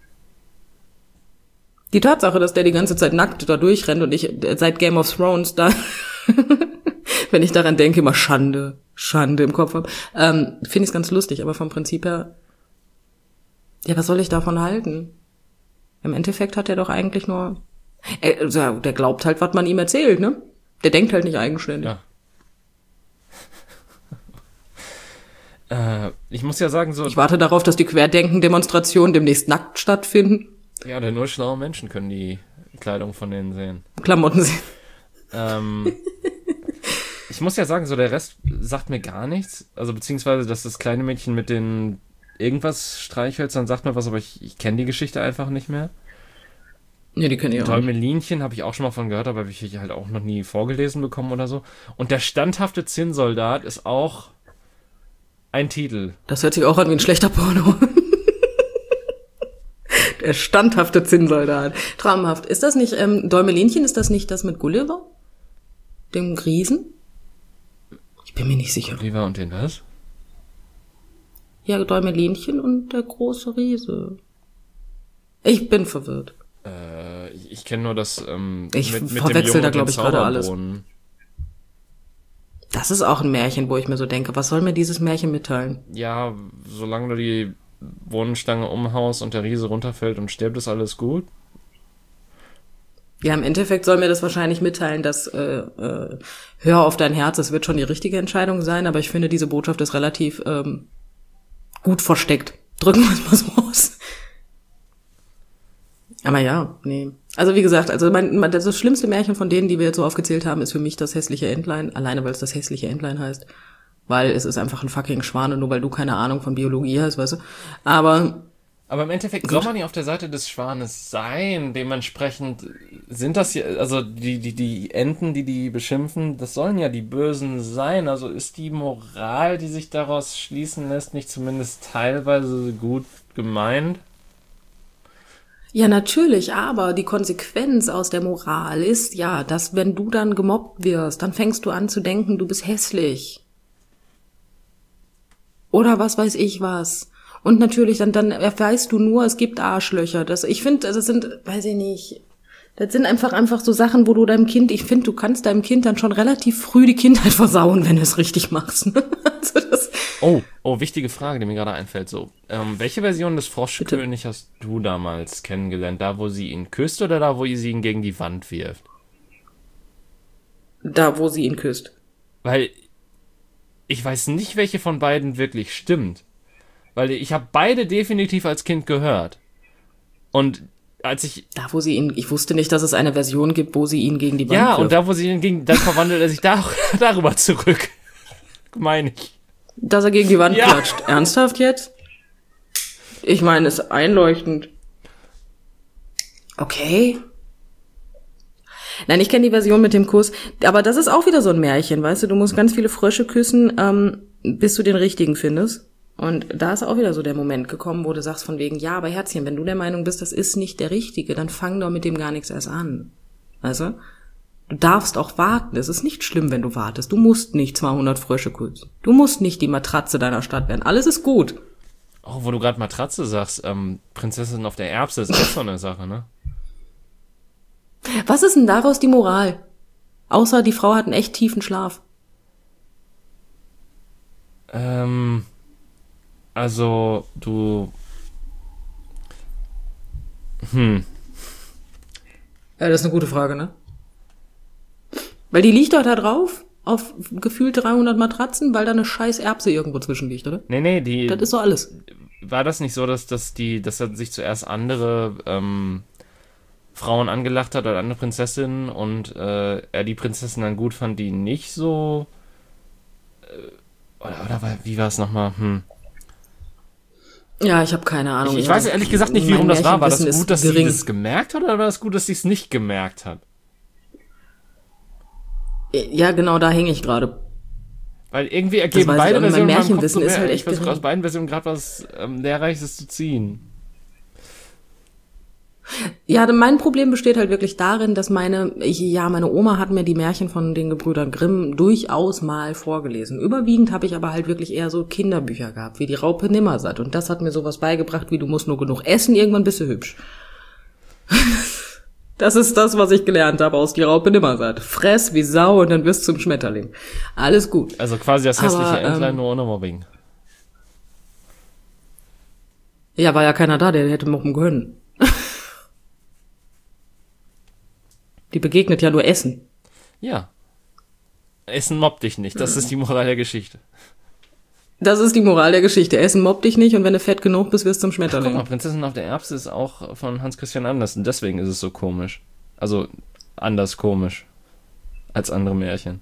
[SPEAKER 2] Die Tatsache, dass der die ganze Zeit nackt da durchrennt und ich seit Game of Thrones da, wenn ich daran denke, immer Schande im Kopf habe, finde ich es ganz lustig, aber vom Prinzip her, ja, was soll ich davon halten? Im Endeffekt hat er doch eigentlich nur, der glaubt halt, was man ihm erzählt, ne? Der denkt halt nicht eigenständig.
[SPEAKER 1] Ja. Ich muss ja sagen, so...
[SPEAKER 2] Ich warte darauf, dass die Querdenken-Demonstrationen demnächst nackt stattfinden.
[SPEAKER 1] Ja, denn nur schlaue Menschen können die Kleidung von denen sehen.
[SPEAKER 2] Klamotten sehen.
[SPEAKER 1] Ich muss ja sagen, so der Rest sagt mir gar nichts. Also beziehungsweise, dass das kleine Mädchen mit den irgendwas Streichhölzern sagt mir was, aber ich kenne die Geschichte einfach nicht mehr.
[SPEAKER 2] Ja, die kenne ich auch.
[SPEAKER 1] Däumelinchen habe ich auch schon mal von gehört, aber habe ich halt auch noch nie vorgelesen bekommen oder so. Und der standhafte Zinnsoldat ist auch ein Titel.
[SPEAKER 2] Das hört sich auch an wie ein schlechter Porno. Der standhafte Zinnsoldat. Traumhaft. Ist das nicht, Däumelinchen, ist das nicht das mit Gulliver? Dem Riesen? Ich bin mir nicht sicher.
[SPEAKER 1] Gulliver und den was?
[SPEAKER 2] Ja, Däumelinchen und der große Riese. Ich bin verwirrt.
[SPEAKER 1] Ich kenne nur das
[SPEAKER 2] ich
[SPEAKER 1] mit
[SPEAKER 2] verwechsel da, glaube ich, gerade alles.
[SPEAKER 1] Zauberbrunnen.
[SPEAKER 2] Das ist auch ein Märchen, wo ich mir so denke, was soll mir dieses Märchen mitteilen?
[SPEAKER 1] Ja, solange du die Bohnenstange umhaust und der Riese runterfällt und stirbt, ist alles gut.
[SPEAKER 2] Ja, im Endeffekt soll mir das wahrscheinlich mitteilen, dass hör auf dein Herz, es wird schon die richtige Entscheidung sein, aber ich finde, diese Botschaft ist relativ gut versteckt. Drücken wir es mal so aus. Aber ja, nee. Also wie gesagt, also das schlimmste Märchen von denen, die wir jetzt so aufgezählt haben, ist für mich das hässliche Entlein. Alleine, weil es das hässliche Entlein heißt. Weil es ist einfach ein fucking Schwan und nur weil du keine Ahnung von Biologie hast, weißt du. Aber
[SPEAKER 1] im Endeffekt soll man nicht auf der Seite des Schwanes sein. Dementsprechend sind das ja, also die Enten, die beschimpfen, das sollen ja die Bösen sein. Also ist die Moral, die sich daraus schließen lässt, nicht zumindest teilweise gut gemeint?
[SPEAKER 2] ja, natürlich, aber die Konsequenz aus der Moral ist ja, dass wenn du dann gemobbt wirst, dann fängst du an zu denken, du bist hässlich. Oder was weiß ich was. Und natürlich, dann weißt du nur, es gibt Arschlöcher. Ich finde, das sind, weiß ich nicht, das sind einfach so Sachen, wo du deinem Kind, ich finde, du kannst deinem Kind dann schon relativ früh die Kindheit versauen, wenn du es richtig machst. Also das.
[SPEAKER 1] Oh, wichtige Frage, die mir gerade einfällt. So, welche Version des Froschkönig hast du damals kennengelernt? Da, wo sie ihn küsst oder da, wo sie ihn gegen die Wand wirft?
[SPEAKER 2] Da, wo sie ihn küsst.
[SPEAKER 1] Weil ich weiß nicht, welche von beiden wirklich stimmt. Weil ich habe beide definitiv als Kind gehört. Und als ich...
[SPEAKER 2] Da, wo sie ihn... Ich wusste nicht, dass es eine Version gibt, wo sie ihn gegen die Wand wirft.
[SPEAKER 1] Und da, wo sie ihn gegen... Dann verwandelt er sich darüber zurück. Meine ich.
[SPEAKER 2] Dass er gegen die Wand klatscht. Ernsthaft jetzt? Ich meine, ist einleuchtend. Okay. Nein, ich kenne die Version mit dem Kuss. Aber das ist auch wieder so ein Märchen, weißt du? Du musst ganz viele Frösche küssen, bis du den richtigen findest. Und da ist auch wieder so der Moment gekommen, wo du sagst von wegen, ja, aber Herzchen, wenn du der Meinung bist, das ist nicht der Richtige, dann fang doch mit dem gar nichts erst an. Weißt du? Du darfst auch warten. Es ist nicht schlimm, wenn du wartest. Du musst nicht 200 Frösche küssen. Du musst nicht die Matratze deiner Stadt werden. Alles ist gut.
[SPEAKER 1] Oh, wo du gerade Matratze sagst, Prinzessin auf der Erbse ist auch so eine Sache, ne?
[SPEAKER 2] Was ist denn daraus die Moral? Außer die Frau hat einen echt tiefen Schlaf.
[SPEAKER 1] Also, du...
[SPEAKER 2] Ja, das ist eine gute Frage, ne? Weil die liegt doch da drauf auf gefühlt 300 Matratzen, weil da eine scheiß Erbse irgendwo zwischen liegt, oder?
[SPEAKER 1] Nee,
[SPEAKER 2] Das ist so alles.
[SPEAKER 1] war das nicht so, dass er sich zuerst andere Frauen angelacht hat oder andere Prinzessinnen und er die Prinzessin dann gut fand, die nicht so wie war es nochmal?
[SPEAKER 2] Ja, ich habe keine Ahnung.
[SPEAKER 1] Ich weiß ehrlich gesagt nicht, wie rum das war. War das gut, dass sie
[SPEAKER 2] gering.
[SPEAKER 1] das gemerkt hat oder war das gut, dass sie es nicht gemerkt hat?
[SPEAKER 2] Ja, genau, da hänge ich gerade.
[SPEAKER 1] Weil irgendwie ergeben beide
[SPEAKER 2] mein
[SPEAKER 1] Versionen
[SPEAKER 2] Märchenwissen ist halt
[SPEAKER 1] ich
[SPEAKER 2] echt
[SPEAKER 1] versuche
[SPEAKER 2] gering.
[SPEAKER 1] aus beiden Versionen gerade was Lehrreiches zu ziehen.
[SPEAKER 2] Ja, mein Problem besteht halt wirklich darin, dass meine Oma hat mir die Märchen von den Gebrüdern Grimm durchaus mal vorgelesen. Überwiegend habe ich aber halt wirklich eher so Kinderbücher gehabt, wie die Raupe Nimmersatt. Und das hat mir sowas beigebracht, wie du musst nur genug essen, irgendwann bist du hübsch. Das ist das, was ich gelernt habe aus die Raupe Nimmersatt. Fress wie Sau und dann wirst du zum Schmetterling. Alles gut.
[SPEAKER 1] Also quasi das hässliche
[SPEAKER 2] Aber,
[SPEAKER 1] Entlein nur ohne Mobbing.
[SPEAKER 2] Ja, war ja keiner da, der hätte mobben können. Die begegnet ja nur Essen.
[SPEAKER 1] Ja. Essen mobbt dich nicht. Das ist die Moral der Geschichte.
[SPEAKER 2] Das ist die Moral der Geschichte. Essen mobbt dich nicht und wenn du fett genug bist, wirst du zum Schmetterling.
[SPEAKER 1] Guck mal, Prinzessin auf der Erbse ist auch von Hans Christian Andersen. Deswegen ist es so komisch. Also anders komisch als andere Märchen.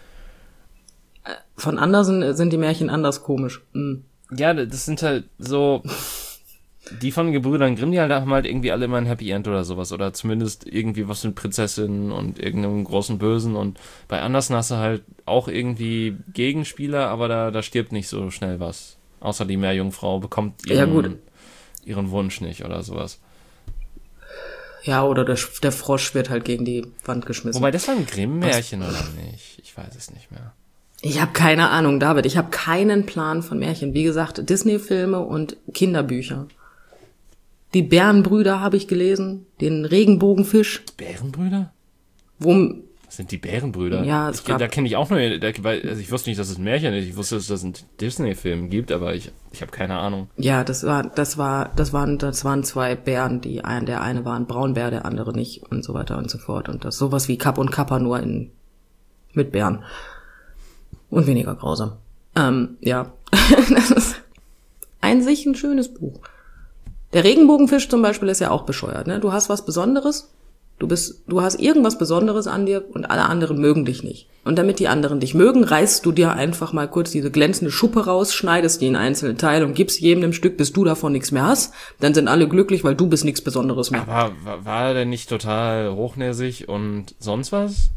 [SPEAKER 2] Von Andersen sind die Märchen anders komisch.
[SPEAKER 1] Ja, das sind halt so... Die von Gebrüdern Grimm, die haben halt irgendwie alle immer ein Happy End oder sowas. Oder zumindest irgendwie was mit Prinzessinnen und irgendeinem großen Bösen. Und bei Andersen hast du halt auch irgendwie Gegenspieler, aber da stirbt nicht so schnell was. Außer die Meerjungfrau bekommt ihren Wunsch nicht oder sowas.
[SPEAKER 2] Ja, oder der Frosch wird halt gegen die Wand geschmissen.
[SPEAKER 1] Wobei, das war ein Grimm-Märchen oder nicht? Ich weiß es nicht mehr.
[SPEAKER 2] Ich habe keine Ahnung, David. Ich habe keinen Plan von Märchen. Wie gesagt, Disney-Filme und Kinderbücher. Die Bärenbrüder habe ich gelesen, den Regenbogenfisch.
[SPEAKER 1] Bärenbrüder? Was sind die Bärenbrüder?
[SPEAKER 2] Ja,
[SPEAKER 1] da kenne ich auch nur, also ich wusste nicht, dass es ein Märchen ist. Ich wusste, dass es einen Disney-Film gibt, aber ich habe keine Ahnung.
[SPEAKER 2] Ja, das waren zwei Bären, der eine war ein Braunbär, der andere nicht und so weiter und so fort. Und das sowas wie Kapp und Kappa nur mit Bären. Und weniger grausam. Ja. Das ist an sich ein schönes Buch. Der Regenbogenfisch zum Beispiel ist ja auch bescheuert, ne? Du hast was Besonderes, du hast irgendwas Besonderes an dir und alle anderen mögen dich nicht. Und damit die anderen dich mögen, reißt du dir einfach mal kurz diese glänzende Schuppe raus, schneidest die in einzelne Teile und gibst jedem ein Stück, bis du davon nichts mehr hast. Dann sind alle glücklich, weil du bist nichts Besonderes mehr.
[SPEAKER 1] Aber war er denn nicht total hochnäsig und sonst was?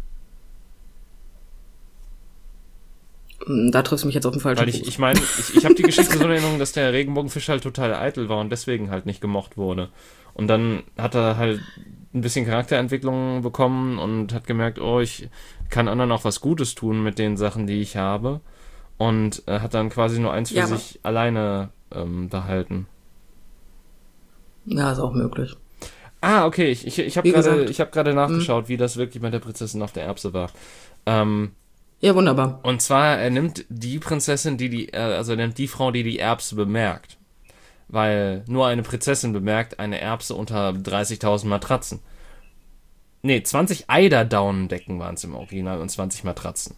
[SPEAKER 2] Da triffst du mich jetzt auf den falschen
[SPEAKER 1] Weil
[SPEAKER 2] Fuß.
[SPEAKER 1] ich meine, ich habe die Geschichte so in Erinnerung, dass der Regenbogenfisch halt total eitel war und deswegen halt nicht gemocht wurde. Und dann hat er halt ein bisschen Charakterentwicklung bekommen und hat gemerkt, oh, ich kann anderen auch was Gutes tun mit den Sachen, die ich habe. Und hat dann quasi nur eins für sich alleine behalten.
[SPEAKER 2] Ja, ist auch möglich.
[SPEAKER 1] Ah, okay, ich habe gerade nachgeschaut, wie das wirklich mit der Prinzessin auf der Erbse war.
[SPEAKER 2] Ja, wunderbar.
[SPEAKER 1] Und zwar, er nimmt die Prinzessin, er nimmt die Frau, die die Erbse bemerkt. Weil nur eine Prinzessin bemerkt eine Erbse unter 30.000 Matratzen. Nee, 20 Eiderdaunendecken waren es im Original und 20 Matratzen.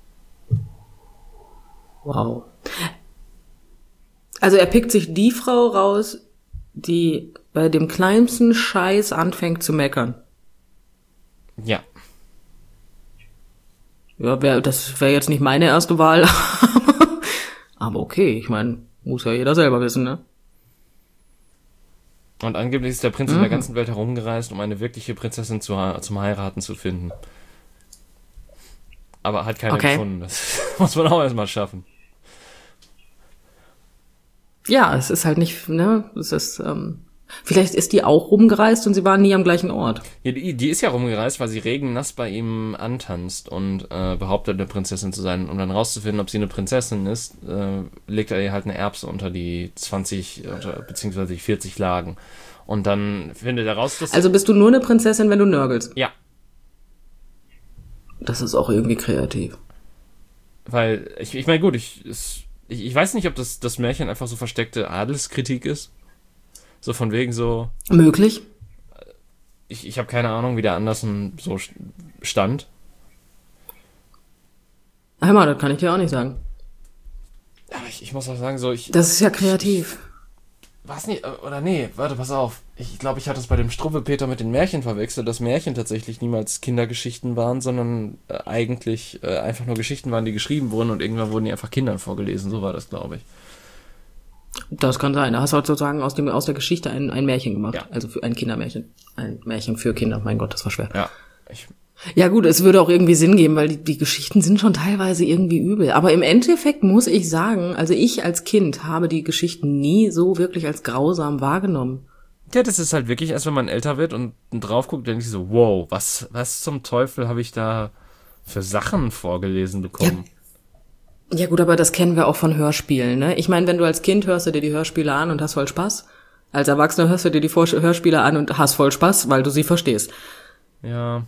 [SPEAKER 2] Wow. Also er pickt sich die Frau raus, die bei dem kleinsten Scheiß anfängt zu meckern.
[SPEAKER 1] Ja.
[SPEAKER 2] Ja, das wäre jetzt nicht meine erste Wahl. Aber okay, ich meine, muss ja jeder selber wissen, ne?
[SPEAKER 1] Und angeblich ist der Prinz in der ganzen Welt herumgereist, um eine wirkliche Prinzessin zum Heiraten zu finden. Aber hat keine gefunden. Das muss man auch erstmal schaffen.
[SPEAKER 2] Ja, es ist halt nicht, ne, es ist, vielleicht ist die auch rumgereist und sie waren nie am gleichen Ort.
[SPEAKER 1] Ja, die ist ja rumgereist, weil sie regennass bei ihm antanzt und behauptet, eine Prinzessin zu sein. Um dann rauszufinden, ob sie eine Prinzessin ist, legt er ihr halt eine Erbse unter die 20 beziehungsweise die 40 Lagen. Und dann findet er raus, dass...
[SPEAKER 2] Also bist du nur eine Prinzessin, wenn du nörgelst?
[SPEAKER 1] Ja.
[SPEAKER 2] Das ist auch irgendwie kreativ.
[SPEAKER 1] Weil, ich meine, gut, ich weiß nicht, ob das Märchen einfach so versteckte Adelskritik ist. So von wegen so...
[SPEAKER 2] Möglich.
[SPEAKER 1] Ich habe keine Ahnung, wie der Andersen so stand.
[SPEAKER 2] Hör mal, das kann ich dir auch nicht sagen.
[SPEAKER 1] Ja, ich muss auch sagen, so
[SPEAKER 2] Das ist ja kreativ.
[SPEAKER 1] Was nicht, oder nee, warte, pass auf. Ich glaube, ich hatte es bei dem Struwwelpeter mit den Märchen verwechselt, dass Märchen tatsächlich niemals Kindergeschichten waren, sondern eigentlich einfach nur Geschichten waren, die geschrieben wurden und irgendwann wurden die einfach Kindern vorgelesen. So war das, glaube ich.
[SPEAKER 2] Das kann sein. Da hast du halt sozusagen aus der Geschichte ein Märchen gemacht.
[SPEAKER 1] Ja.
[SPEAKER 2] Also für ein Kindermärchen. Ein Märchen für Kinder. Mein Gott, das war schwer.
[SPEAKER 1] Ja,
[SPEAKER 2] Ja gut, es würde auch irgendwie Sinn geben, weil die Geschichten sind schon teilweise irgendwie übel. Aber im Endeffekt muss ich sagen, also ich als Kind habe die Geschichten nie so wirklich als grausam wahrgenommen.
[SPEAKER 1] ja, das ist halt wirklich erst, wenn man älter wird und drauf guckt, denke ich so, wow, was zum Teufel habe ich da für Sachen vorgelesen bekommen?
[SPEAKER 2] Ja gut, aber das kennen wir auch von Hörspielen, ne? Ich meine, wenn du als Kind hörst du dir die Hörspiele an und hast voll Spaß. Als Erwachsener hörst du dir die Hörspiele an und hast voll Spaß, weil du sie verstehst.
[SPEAKER 1] Ja.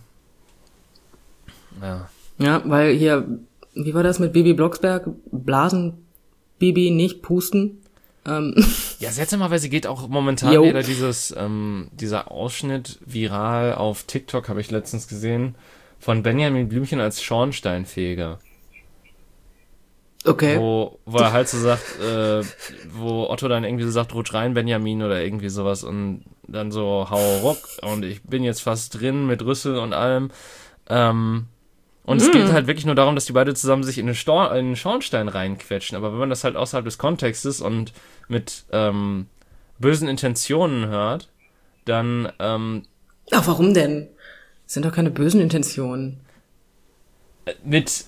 [SPEAKER 2] Ja, weil hier, wie war das mit Bibi Blocksberg? Blasen, Bibi, nicht pusten.
[SPEAKER 1] Ja, seltsamerweise geht auch momentan wieder dieser Ausschnitt viral auf TikTok, habe ich letztens gesehen, von Benjamin Blümchen als Schornsteinfeger.
[SPEAKER 2] Okay.
[SPEAKER 1] Wo er halt so sagt, wo Otto dann irgendwie so sagt, rutsch rein, Benjamin, oder irgendwie sowas, und dann so, hau ruck, und ich bin jetzt fast drin mit Rüssel und allem. Und es geht halt wirklich nur darum, dass die beide zusammen sich in den Schornstein reinquetschen. Aber wenn man das halt außerhalb des Kontextes und mit bösen Intentionen hört, dann
[SPEAKER 2] Ach, warum denn? Das sind doch keine bösen Intentionen.
[SPEAKER 1] mit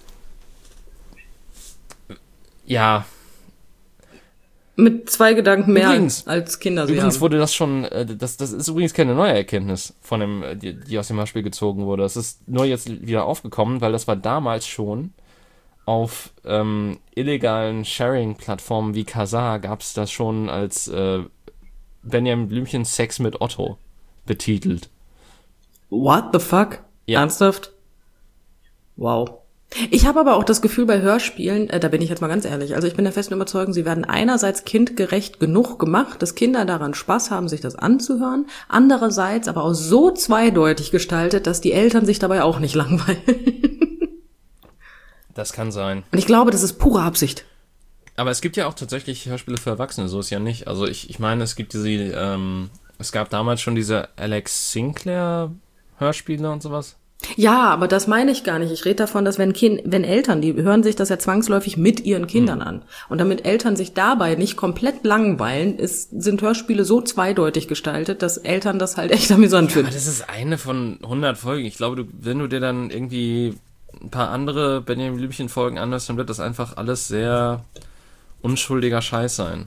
[SPEAKER 1] ja,
[SPEAKER 2] Mit 2 Gedanken mehr
[SPEAKER 1] Übrigens-
[SPEAKER 2] als Kinder sie
[SPEAKER 1] übrigens
[SPEAKER 2] haben.
[SPEAKER 1] wurde das schon, das ist übrigens keine neue Erkenntnis von dem, die aus dem Hörspiel gezogen wurde. Das ist nur jetzt wieder aufgekommen, weil das war damals schon auf illegalen Sharing-Plattformen wie Kazaa gab es das schon als Benjamin Blümchen Sex mit Otto betitelt.
[SPEAKER 2] What the fuck?
[SPEAKER 1] Ja.
[SPEAKER 2] Ernsthaft? Wow. Ich habe aber auch das Gefühl bei Hörspielen, da bin ich jetzt mal ganz ehrlich, also ich bin der festen Überzeugung, sie werden einerseits kindgerecht genug gemacht, dass Kinder daran Spaß haben, sich das anzuhören, andererseits aber auch so zweideutig gestaltet, dass die Eltern sich dabei auch nicht langweilen.
[SPEAKER 1] Das kann sein.
[SPEAKER 2] Und ich glaube, das ist pure Absicht.
[SPEAKER 1] Aber es gibt ja auch tatsächlich Hörspiele für Erwachsene, so ist ja nicht. Also ich meine, es gibt es gab damals schon diese Alex Sinclair Hörspiele und sowas.
[SPEAKER 2] Ja, aber das meine ich gar nicht. Ich rede davon, dass wenn Eltern, die hören sich das ja zwangsläufig mit ihren Kindern an. Und damit Eltern sich dabei nicht komplett langweilen, sind Hörspiele so zweideutig gestaltet, dass Eltern das halt echt amüsant
[SPEAKER 1] Aber
[SPEAKER 2] finden.
[SPEAKER 1] das ist eine von 100 Folgen. Ich glaube, wenn du dir dann irgendwie ein paar andere Benjamin Blümchen Folgen anhörst, dann wird das einfach alles sehr unschuldiger Scheiß sein.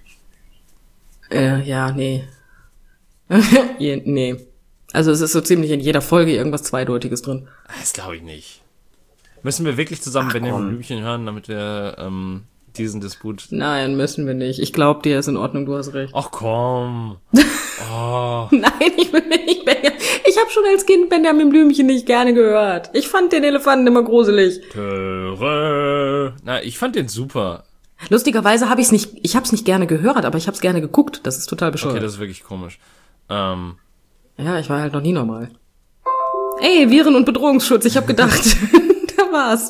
[SPEAKER 2] Ja, nee. Nee. Also es ist so ziemlich in jeder Folge irgendwas Zweideutiges drin.
[SPEAKER 1] Das glaube ich nicht. Müssen wir wirklich zusammen Benjamin Blümchen hören, damit wir diesen Disput...
[SPEAKER 2] Nein, müssen wir nicht. Ich glaube dir, ist in Ordnung, du hast recht.
[SPEAKER 1] Ach komm. Oh.
[SPEAKER 2] Nein, ich will nicht Benjamin. Ich habe schon als Kind Benjamin Blümchen nicht gerne gehört. Ich fand den Elefanten immer gruselig.
[SPEAKER 1] Töre. Na, ich fand den super.
[SPEAKER 2] Lustigerweise habe ich hab's nicht gerne gehört, aber ich hab's gerne geguckt. Das ist total bescheuert.
[SPEAKER 1] Okay, das ist wirklich komisch.
[SPEAKER 2] Ja, ich war halt noch nie normal. Ey, Viren- und Bedrohungsschutz, ich habe gedacht. Da war's.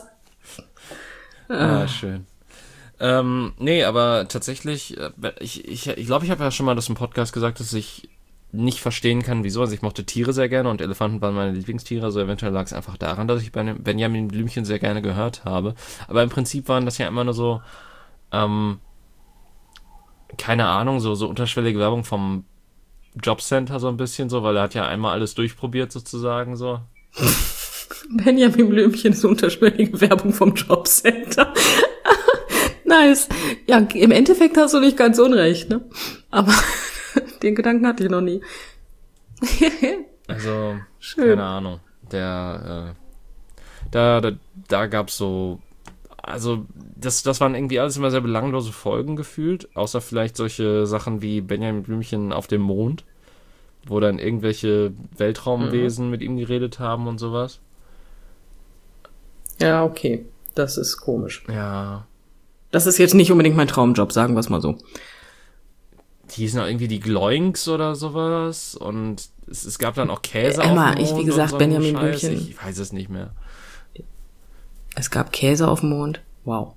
[SPEAKER 1] Schön. Nee, aber tatsächlich, ich glaube, ich habe ja schon mal das im Podcast gesagt, dass ich nicht verstehen kann, wieso. Also ich mochte Tiere sehr gerne und Elefanten waren meine Lieblingstiere, also eventuell lag es einfach daran, dass ich bei Benjamin Blümchen sehr gerne gehört habe. Aber im Prinzip waren das ja immer nur so, keine Ahnung, so unterschwellige Werbung vom Jobcenter so ein bisschen so, weil er hat ja einmal alles durchprobiert sozusagen so.
[SPEAKER 2] Benjamin Blümchen ist unterschwellige Werbung vom Jobcenter. Nice. Ja, im Endeffekt hast du nicht ganz unrecht, ne? Aber den Gedanken hatte ich noch nie.
[SPEAKER 1] Also,
[SPEAKER 2] Schön.
[SPEAKER 1] keine Ahnung. Da gab's so, also das waren irgendwie alles immer sehr belanglose Folgen gefühlt, außer vielleicht solche Sachen wie Benjamin Blümchen auf dem Mond, wo dann irgendwelche Weltraumwesen mit ihm geredet haben und sowas.
[SPEAKER 2] Ja, okay. Das ist komisch.
[SPEAKER 1] Ja.
[SPEAKER 2] Das ist jetzt nicht unbedingt mein Traumjob, sagen wir es mal so.
[SPEAKER 1] Die hießen auch irgendwie die Gloinks oder sowas und es gab dann auch Käse
[SPEAKER 2] Emma,
[SPEAKER 1] auf dem Mond
[SPEAKER 2] wie gesagt,
[SPEAKER 1] und so
[SPEAKER 2] Benjamin
[SPEAKER 1] Scheiß.
[SPEAKER 2] Blümchen.
[SPEAKER 1] Ich weiß es nicht mehr.
[SPEAKER 2] Es gab Käse auf dem Mond. Wow.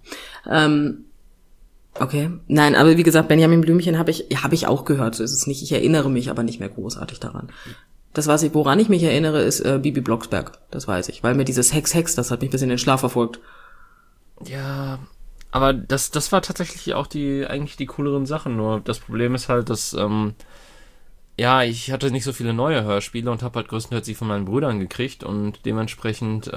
[SPEAKER 2] Okay. Nein, aber wie gesagt, Benjamin Blümchen habe ich auch gehört. So ist es nicht. Ich erinnere mich aber nicht mehr großartig daran. Das, woran ich mich erinnere, ist Bibi Blocksberg. Das weiß ich. Weil mir dieses Hex, das hat mich bis in den Schlaf verfolgt.
[SPEAKER 1] Ja, aber das war tatsächlich auch eigentlich die cooleren Sachen. Nur das Problem ist halt, dass, ich hatte nicht so viele neue Hörspiele und habe halt größtenteils die von meinen Brüdern gekriegt und dementsprechend,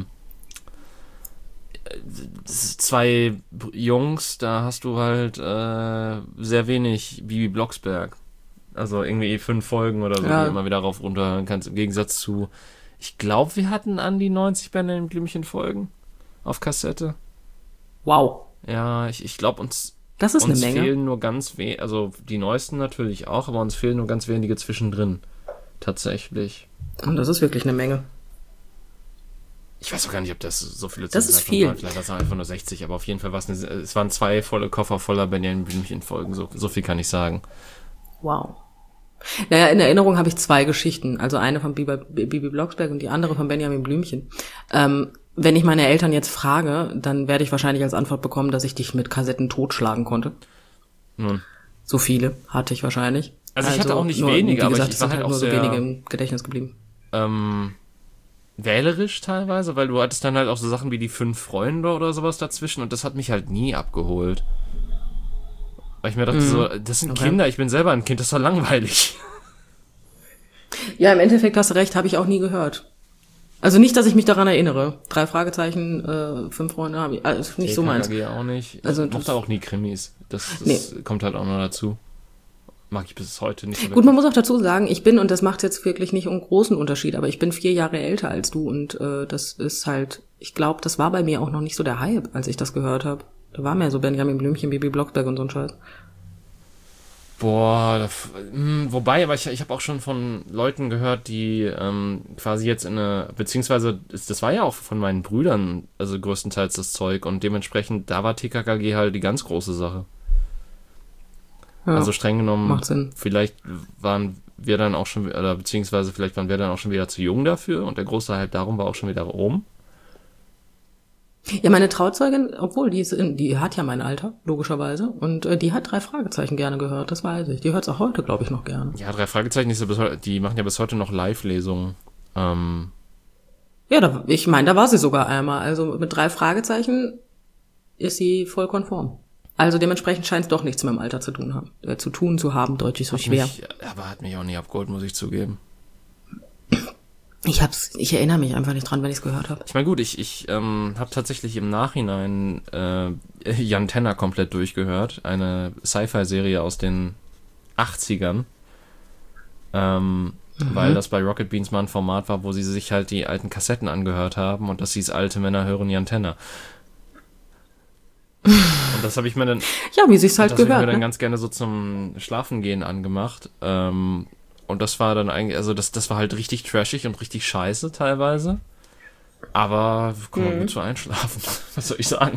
[SPEAKER 1] zwei Jungs, da hast du halt sehr wenig Bibi Blocksberg. Also irgendwie 5 Folgen oder so, die immer wieder rauf runterhören kannst. Im Gegensatz zu, ich glaube, wir hatten an die 90 Benjamin Blümchen Folgen auf Kassette.
[SPEAKER 2] Wow.
[SPEAKER 1] Ja, ich glaube,
[SPEAKER 2] das ist
[SPEAKER 1] uns
[SPEAKER 2] eine Menge.
[SPEAKER 1] Fehlen nur ganz also die neuesten natürlich auch, aber uns fehlen nur ganz wenige zwischendrin. Tatsächlich.
[SPEAKER 2] Und das ist wirklich eine Menge.
[SPEAKER 1] Ich weiß auch gar nicht, ob das so viele
[SPEAKER 2] Das ist viel.
[SPEAKER 1] waren. Vielleicht war es einfach nur 60, aber auf jeden Fall es waren 2 volle Koffer voller Benjamin Blümchen Folgen. So viel kann ich sagen.
[SPEAKER 2] Wow. Naja, in Erinnerung habe ich 2 Geschichten. Also eine von Bibi Blocksberg und die andere von Benjamin Blümchen. Wenn ich meine Eltern jetzt frage, dann werde ich wahrscheinlich als Antwort bekommen, dass ich dich mit Kassetten totschlagen konnte.
[SPEAKER 1] Nun.
[SPEAKER 2] So viele hatte ich wahrscheinlich.
[SPEAKER 1] Also ich hatte auch nicht wenige, aber ich war halt auch
[SPEAKER 2] nur so
[SPEAKER 1] sehr
[SPEAKER 2] wenige im Gedächtnis geblieben.
[SPEAKER 1] Wählerisch teilweise, weil du hattest dann halt auch so Sachen wie die 5 Freunde oder sowas dazwischen und das hat mich halt nie abgeholt. Weil ich mir dachte so, das sind Kinder, ich bin selber ein Kind, das ist doch langweilig.
[SPEAKER 2] Ja, im Endeffekt hast du recht, habe ich auch nie gehört. Also nicht, dass ich mich daran erinnere. 3 Fragezeichen, 5 Freunde habe ich, also nicht so meins.
[SPEAKER 1] Auch nicht.
[SPEAKER 2] Also
[SPEAKER 1] ich mochte auch nie Krimis. Das kommt halt auch noch dazu. Mag ich bis heute nicht so
[SPEAKER 2] Gut, man muss auch dazu sagen, ich bin, und das macht jetzt wirklich nicht einen großen Unterschied, aber ich bin 4 Jahre älter als du und das ist halt, ich glaube, das war bei mir auch noch nicht so der Hype, als ich das gehört habe. Da war mehr so Benjamin Blümchen, Bibi Blocksberg und so ein Scheiß.
[SPEAKER 1] Boah, wobei, aber ich habe auch schon von Leuten gehört, die quasi jetzt beziehungsweise, das war ja auch von meinen Brüdern, also größtenteils das Zeug und dementsprechend, da war TKKG halt die ganz große Sache. Ja, also streng genommen,
[SPEAKER 2] macht Sinn.
[SPEAKER 1] Vielleicht waren wir dann auch schon, oder beziehungsweise vielleicht waren wir dann auch schon wieder zu jung dafür und der große Hype darum war auch schon wieder oben.
[SPEAKER 2] Ja, meine Trauzeugin, obwohl die hat ja mein Alter, logischerweise, und die hat 3 Fragezeichen gerne gehört, das weiß ich. Die hört es auch heute, glaube ich, noch gerne.
[SPEAKER 1] Ja, 3 Fragezeichen, die machen ja bis heute noch Live-Lesungen.
[SPEAKER 2] Ja, ich meine, da war sie sogar einmal. Also mit 3 Fragezeichen ist sie voll konform. Also dementsprechend scheint es doch nichts mit dem Alter zu tun zu haben. Deutsch ist so schwer.
[SPEAKER 1] Aber hat mich auch nie abgeholt, muss ich zugeben.
[SPEAKER 2] Ich erinnere mich einfach nicht dran, wenn ich es gehört habe.
[SPEAKER 1] Ich meine, gut, ich habe tatsächlich im Nachhinein Jan Tenner komplett durchgehört. Eine Sci-Fi-Serie aus den 80ern. Weil das bei Rocket Beans mal ein Format war, wo sie sich halt die alten Kassetten angehört haben und das hieß Alte Männer hören Jan Tenner. Und das habe ich mir dann...
[SPEAKER 2] Ja, wie sich's halt gehört.
[SPEAKER 1] Das habe ich mir dann ganz gerne so zum Schlafengehen angemacht. Und das war dann eigentlich, also das war halt richtig trashig und richtig scheiße teilweise. Aber kann man gut so einschlafen. Was soll ich sagen?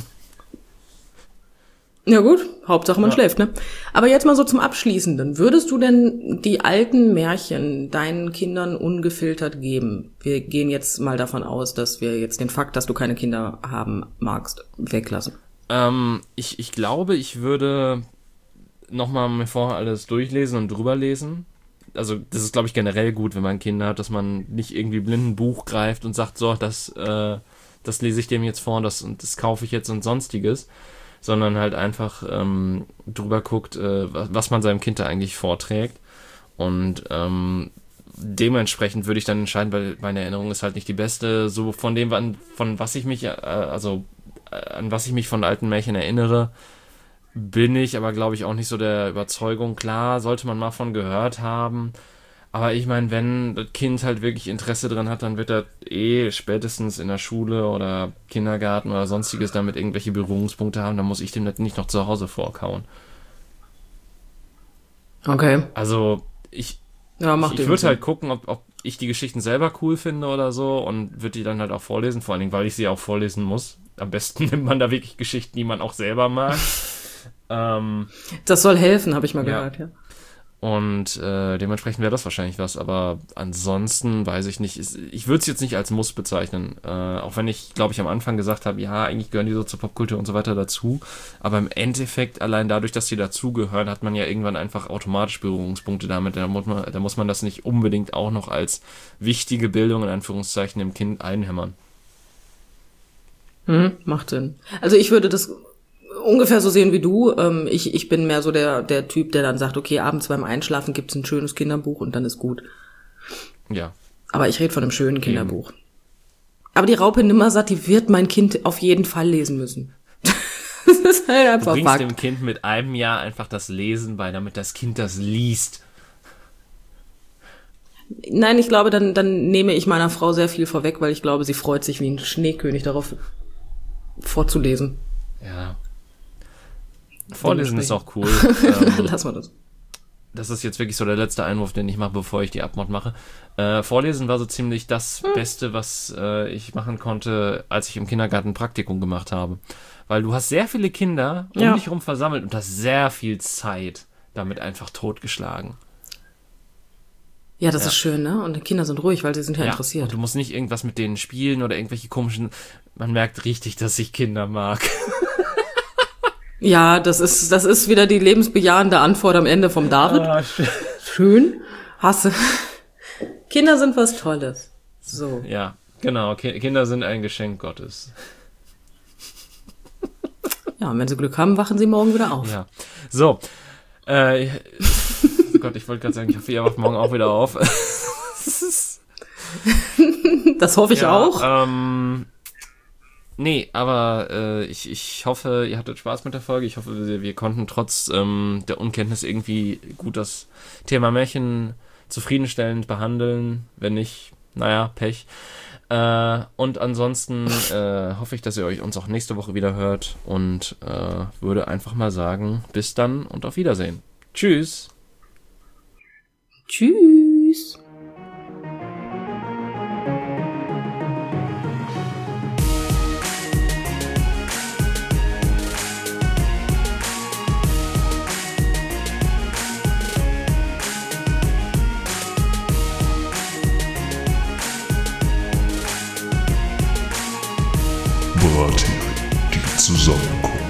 [SPEAKER 2] Ja gut, Hauptsache man schläft, ne? Aber jetzt mal so zum Abschließenden. Würdest du denn die alten Märchen deinen Kindern ungefiltert geben? Wir gehen jetzt mal davon aus, dass wir jetzt den Fakt, dass du keine Kinder haben magst, weglassen.
[SPEAKER 1] Ich glaube, ich würde nochmal mir vorher alles durchlesen und drüber lesen. Also das ist, glaube ich, generell gut, wenn man Kinder hat, dass man nicht irgendwie blind ein Buch greift und sagt, so, das lese ich dem jetzt vor und das kaufe ich jetzt und sonstiges, sondern halt einfach drüber guckt, was man seinem Kind da eigentlich vorträgt. Und dementsprechend würde ich dann entscheiden, weil meine Erinnerung ist halt nicht die beste, so von dem, an was ich mich von alten Märchen erinnere, bin ich aber, glaube ich, auch nicht so der Überzeugung. Klar, sollte man mal von gehört haben. Aber ich meine, wenn das Kind halt wirklich Interesse dran hat, dann wird er spätestens in der Schule oder Kindergarten oder sonstiges damit irgendwelche Berührungspunkte haben. Dann muss ich dem das nicht noch zu Hause vorkauen.
[SPEAKER 2] Okay.
[SPEAKER 1] Also, ich würde halt gucken, ob ich die Geschichten selber cool finde oder so und würde die dann halt auch vorlesen. Vor allen Dingen, weil ich sie auch vorlesen muss. Am besten nimmt man da wirklich Geschichten, die man auch selber mag.
[SPEAKER 2] Das soll helfen, habe ich mal gehört, ja.
[SPEAKER 1] Und dementsprechend wäre das wahrscheinlich was, aber ansonsten weiß ich nicht. Ich würde es jetzt nicht als Muss bezeichnen, auch wenn ich, glaube ich, am Anfang gesagt habe, ja, eigentlich gehören die so zur Popkultur und so weiter dazu, aber im Endeffekt, allein dadurch, dass die dazugehören, hat man ja irgendwann einfach automatisch Berührungspunkte damit. Da muss man das nicht unbedingt auch noch als wichtige Bildung in Anführungszeichen dem Kind einhämmern.
[SPEAKER 2] Macht Sinn. Also ich würde das ungefähr so sehen wie du. Ich bin mehr so der Typ, der dann sagt, okay, abends beim Einschlafen gibt's ein schönes Kinderbuch und dann ist gut.
[SPEAKER 1] Ja.
[SPEAKER 2] Aber ich rede von einem schönen Kinderbuch. Aber die Raupe Nimmersatt, die wird mein Kind auf jeden Fall lesen müssen. Das ist halt einfach
[SPEAKER 1] Du bringst
[SPEAKER 2] Fakt.
[SPEAKER 1] dem Kind mit einem Jahr einfach das Lesen bei, damit das Kind das liest.
[SPEAKER 2] Nein, ich glaube, dann nehme ich meiner Frau sehr viel vorweg, weil ich glaube, sie freut sich wie ein Schneekönig darauf vorzulesen.
[SPEAKER 1] Ja. Vorlesen ist auch cool.
[SPEAKER 2] Lass mal das.
[SPEAKER 1] Das ist jetzt wirklich so der letzte Einwurf, den ich mache, bevor ich die Abmod mache. Vorlesen war so ziemlich das Beste, was ich machen konnte, als ich im Kindergarten ein Praktikum gemacht habe. Weil du hast sehr viele Kinder um dich herum versammelt und hast sehr viel Zeit damit einfach totgeschlagen.
[SPEAKER 2] Ja, das ist schön, ne? Und die Kinder sind ruhig, weil sie sind ja interessiert.
[SPEAKER 1] Und du musst nicht irgendwas mit denen spielen oder irgendwelche komischen... Man merkt richtig, dass ich Kinder mag.
[SPEAKER 2] Ja, das ist wieder die lebensbejahende Antwort am Ende vom David.
[SPEAKER 1] Ah,
[SPEAKER 2] Schön. Hasse. Kinder sind was Tolles. So.
[SPEAKER 1] Ja, genau. Kinder sind ein Geschenk Gottes.
[SPEAKER 2] Ja, und wenn sie Glück haben, wachen sie morgen wieder auf.
[SPEAKER 1] Ja. So. Gott, ich wollte gerade sagen, ich hoffe, ihr wacht morgen auch wieder auf.
[SPEAKER 2] Das hoffe ich auch.
[SPEAKER 1] Nee, aber ich hoffe, ihr hattet Spaß mit der Folge. Ich hoffe, wir konnten trotz der Unkenntnis irgendwie gut das Thema Märchen zufriedenstellend behandeln. Wenn nicht, naja, Pech. Und ansonsten hoffe ich, dass ihr uns auch nächste Woche wieder hört und würde einfach mal sagen, bis dann und auf Wiedersehen. Tschüss.
[SPEAKER 2] Tschüss.
[SPEAKER 3] Brathering, die Zusammenkunft.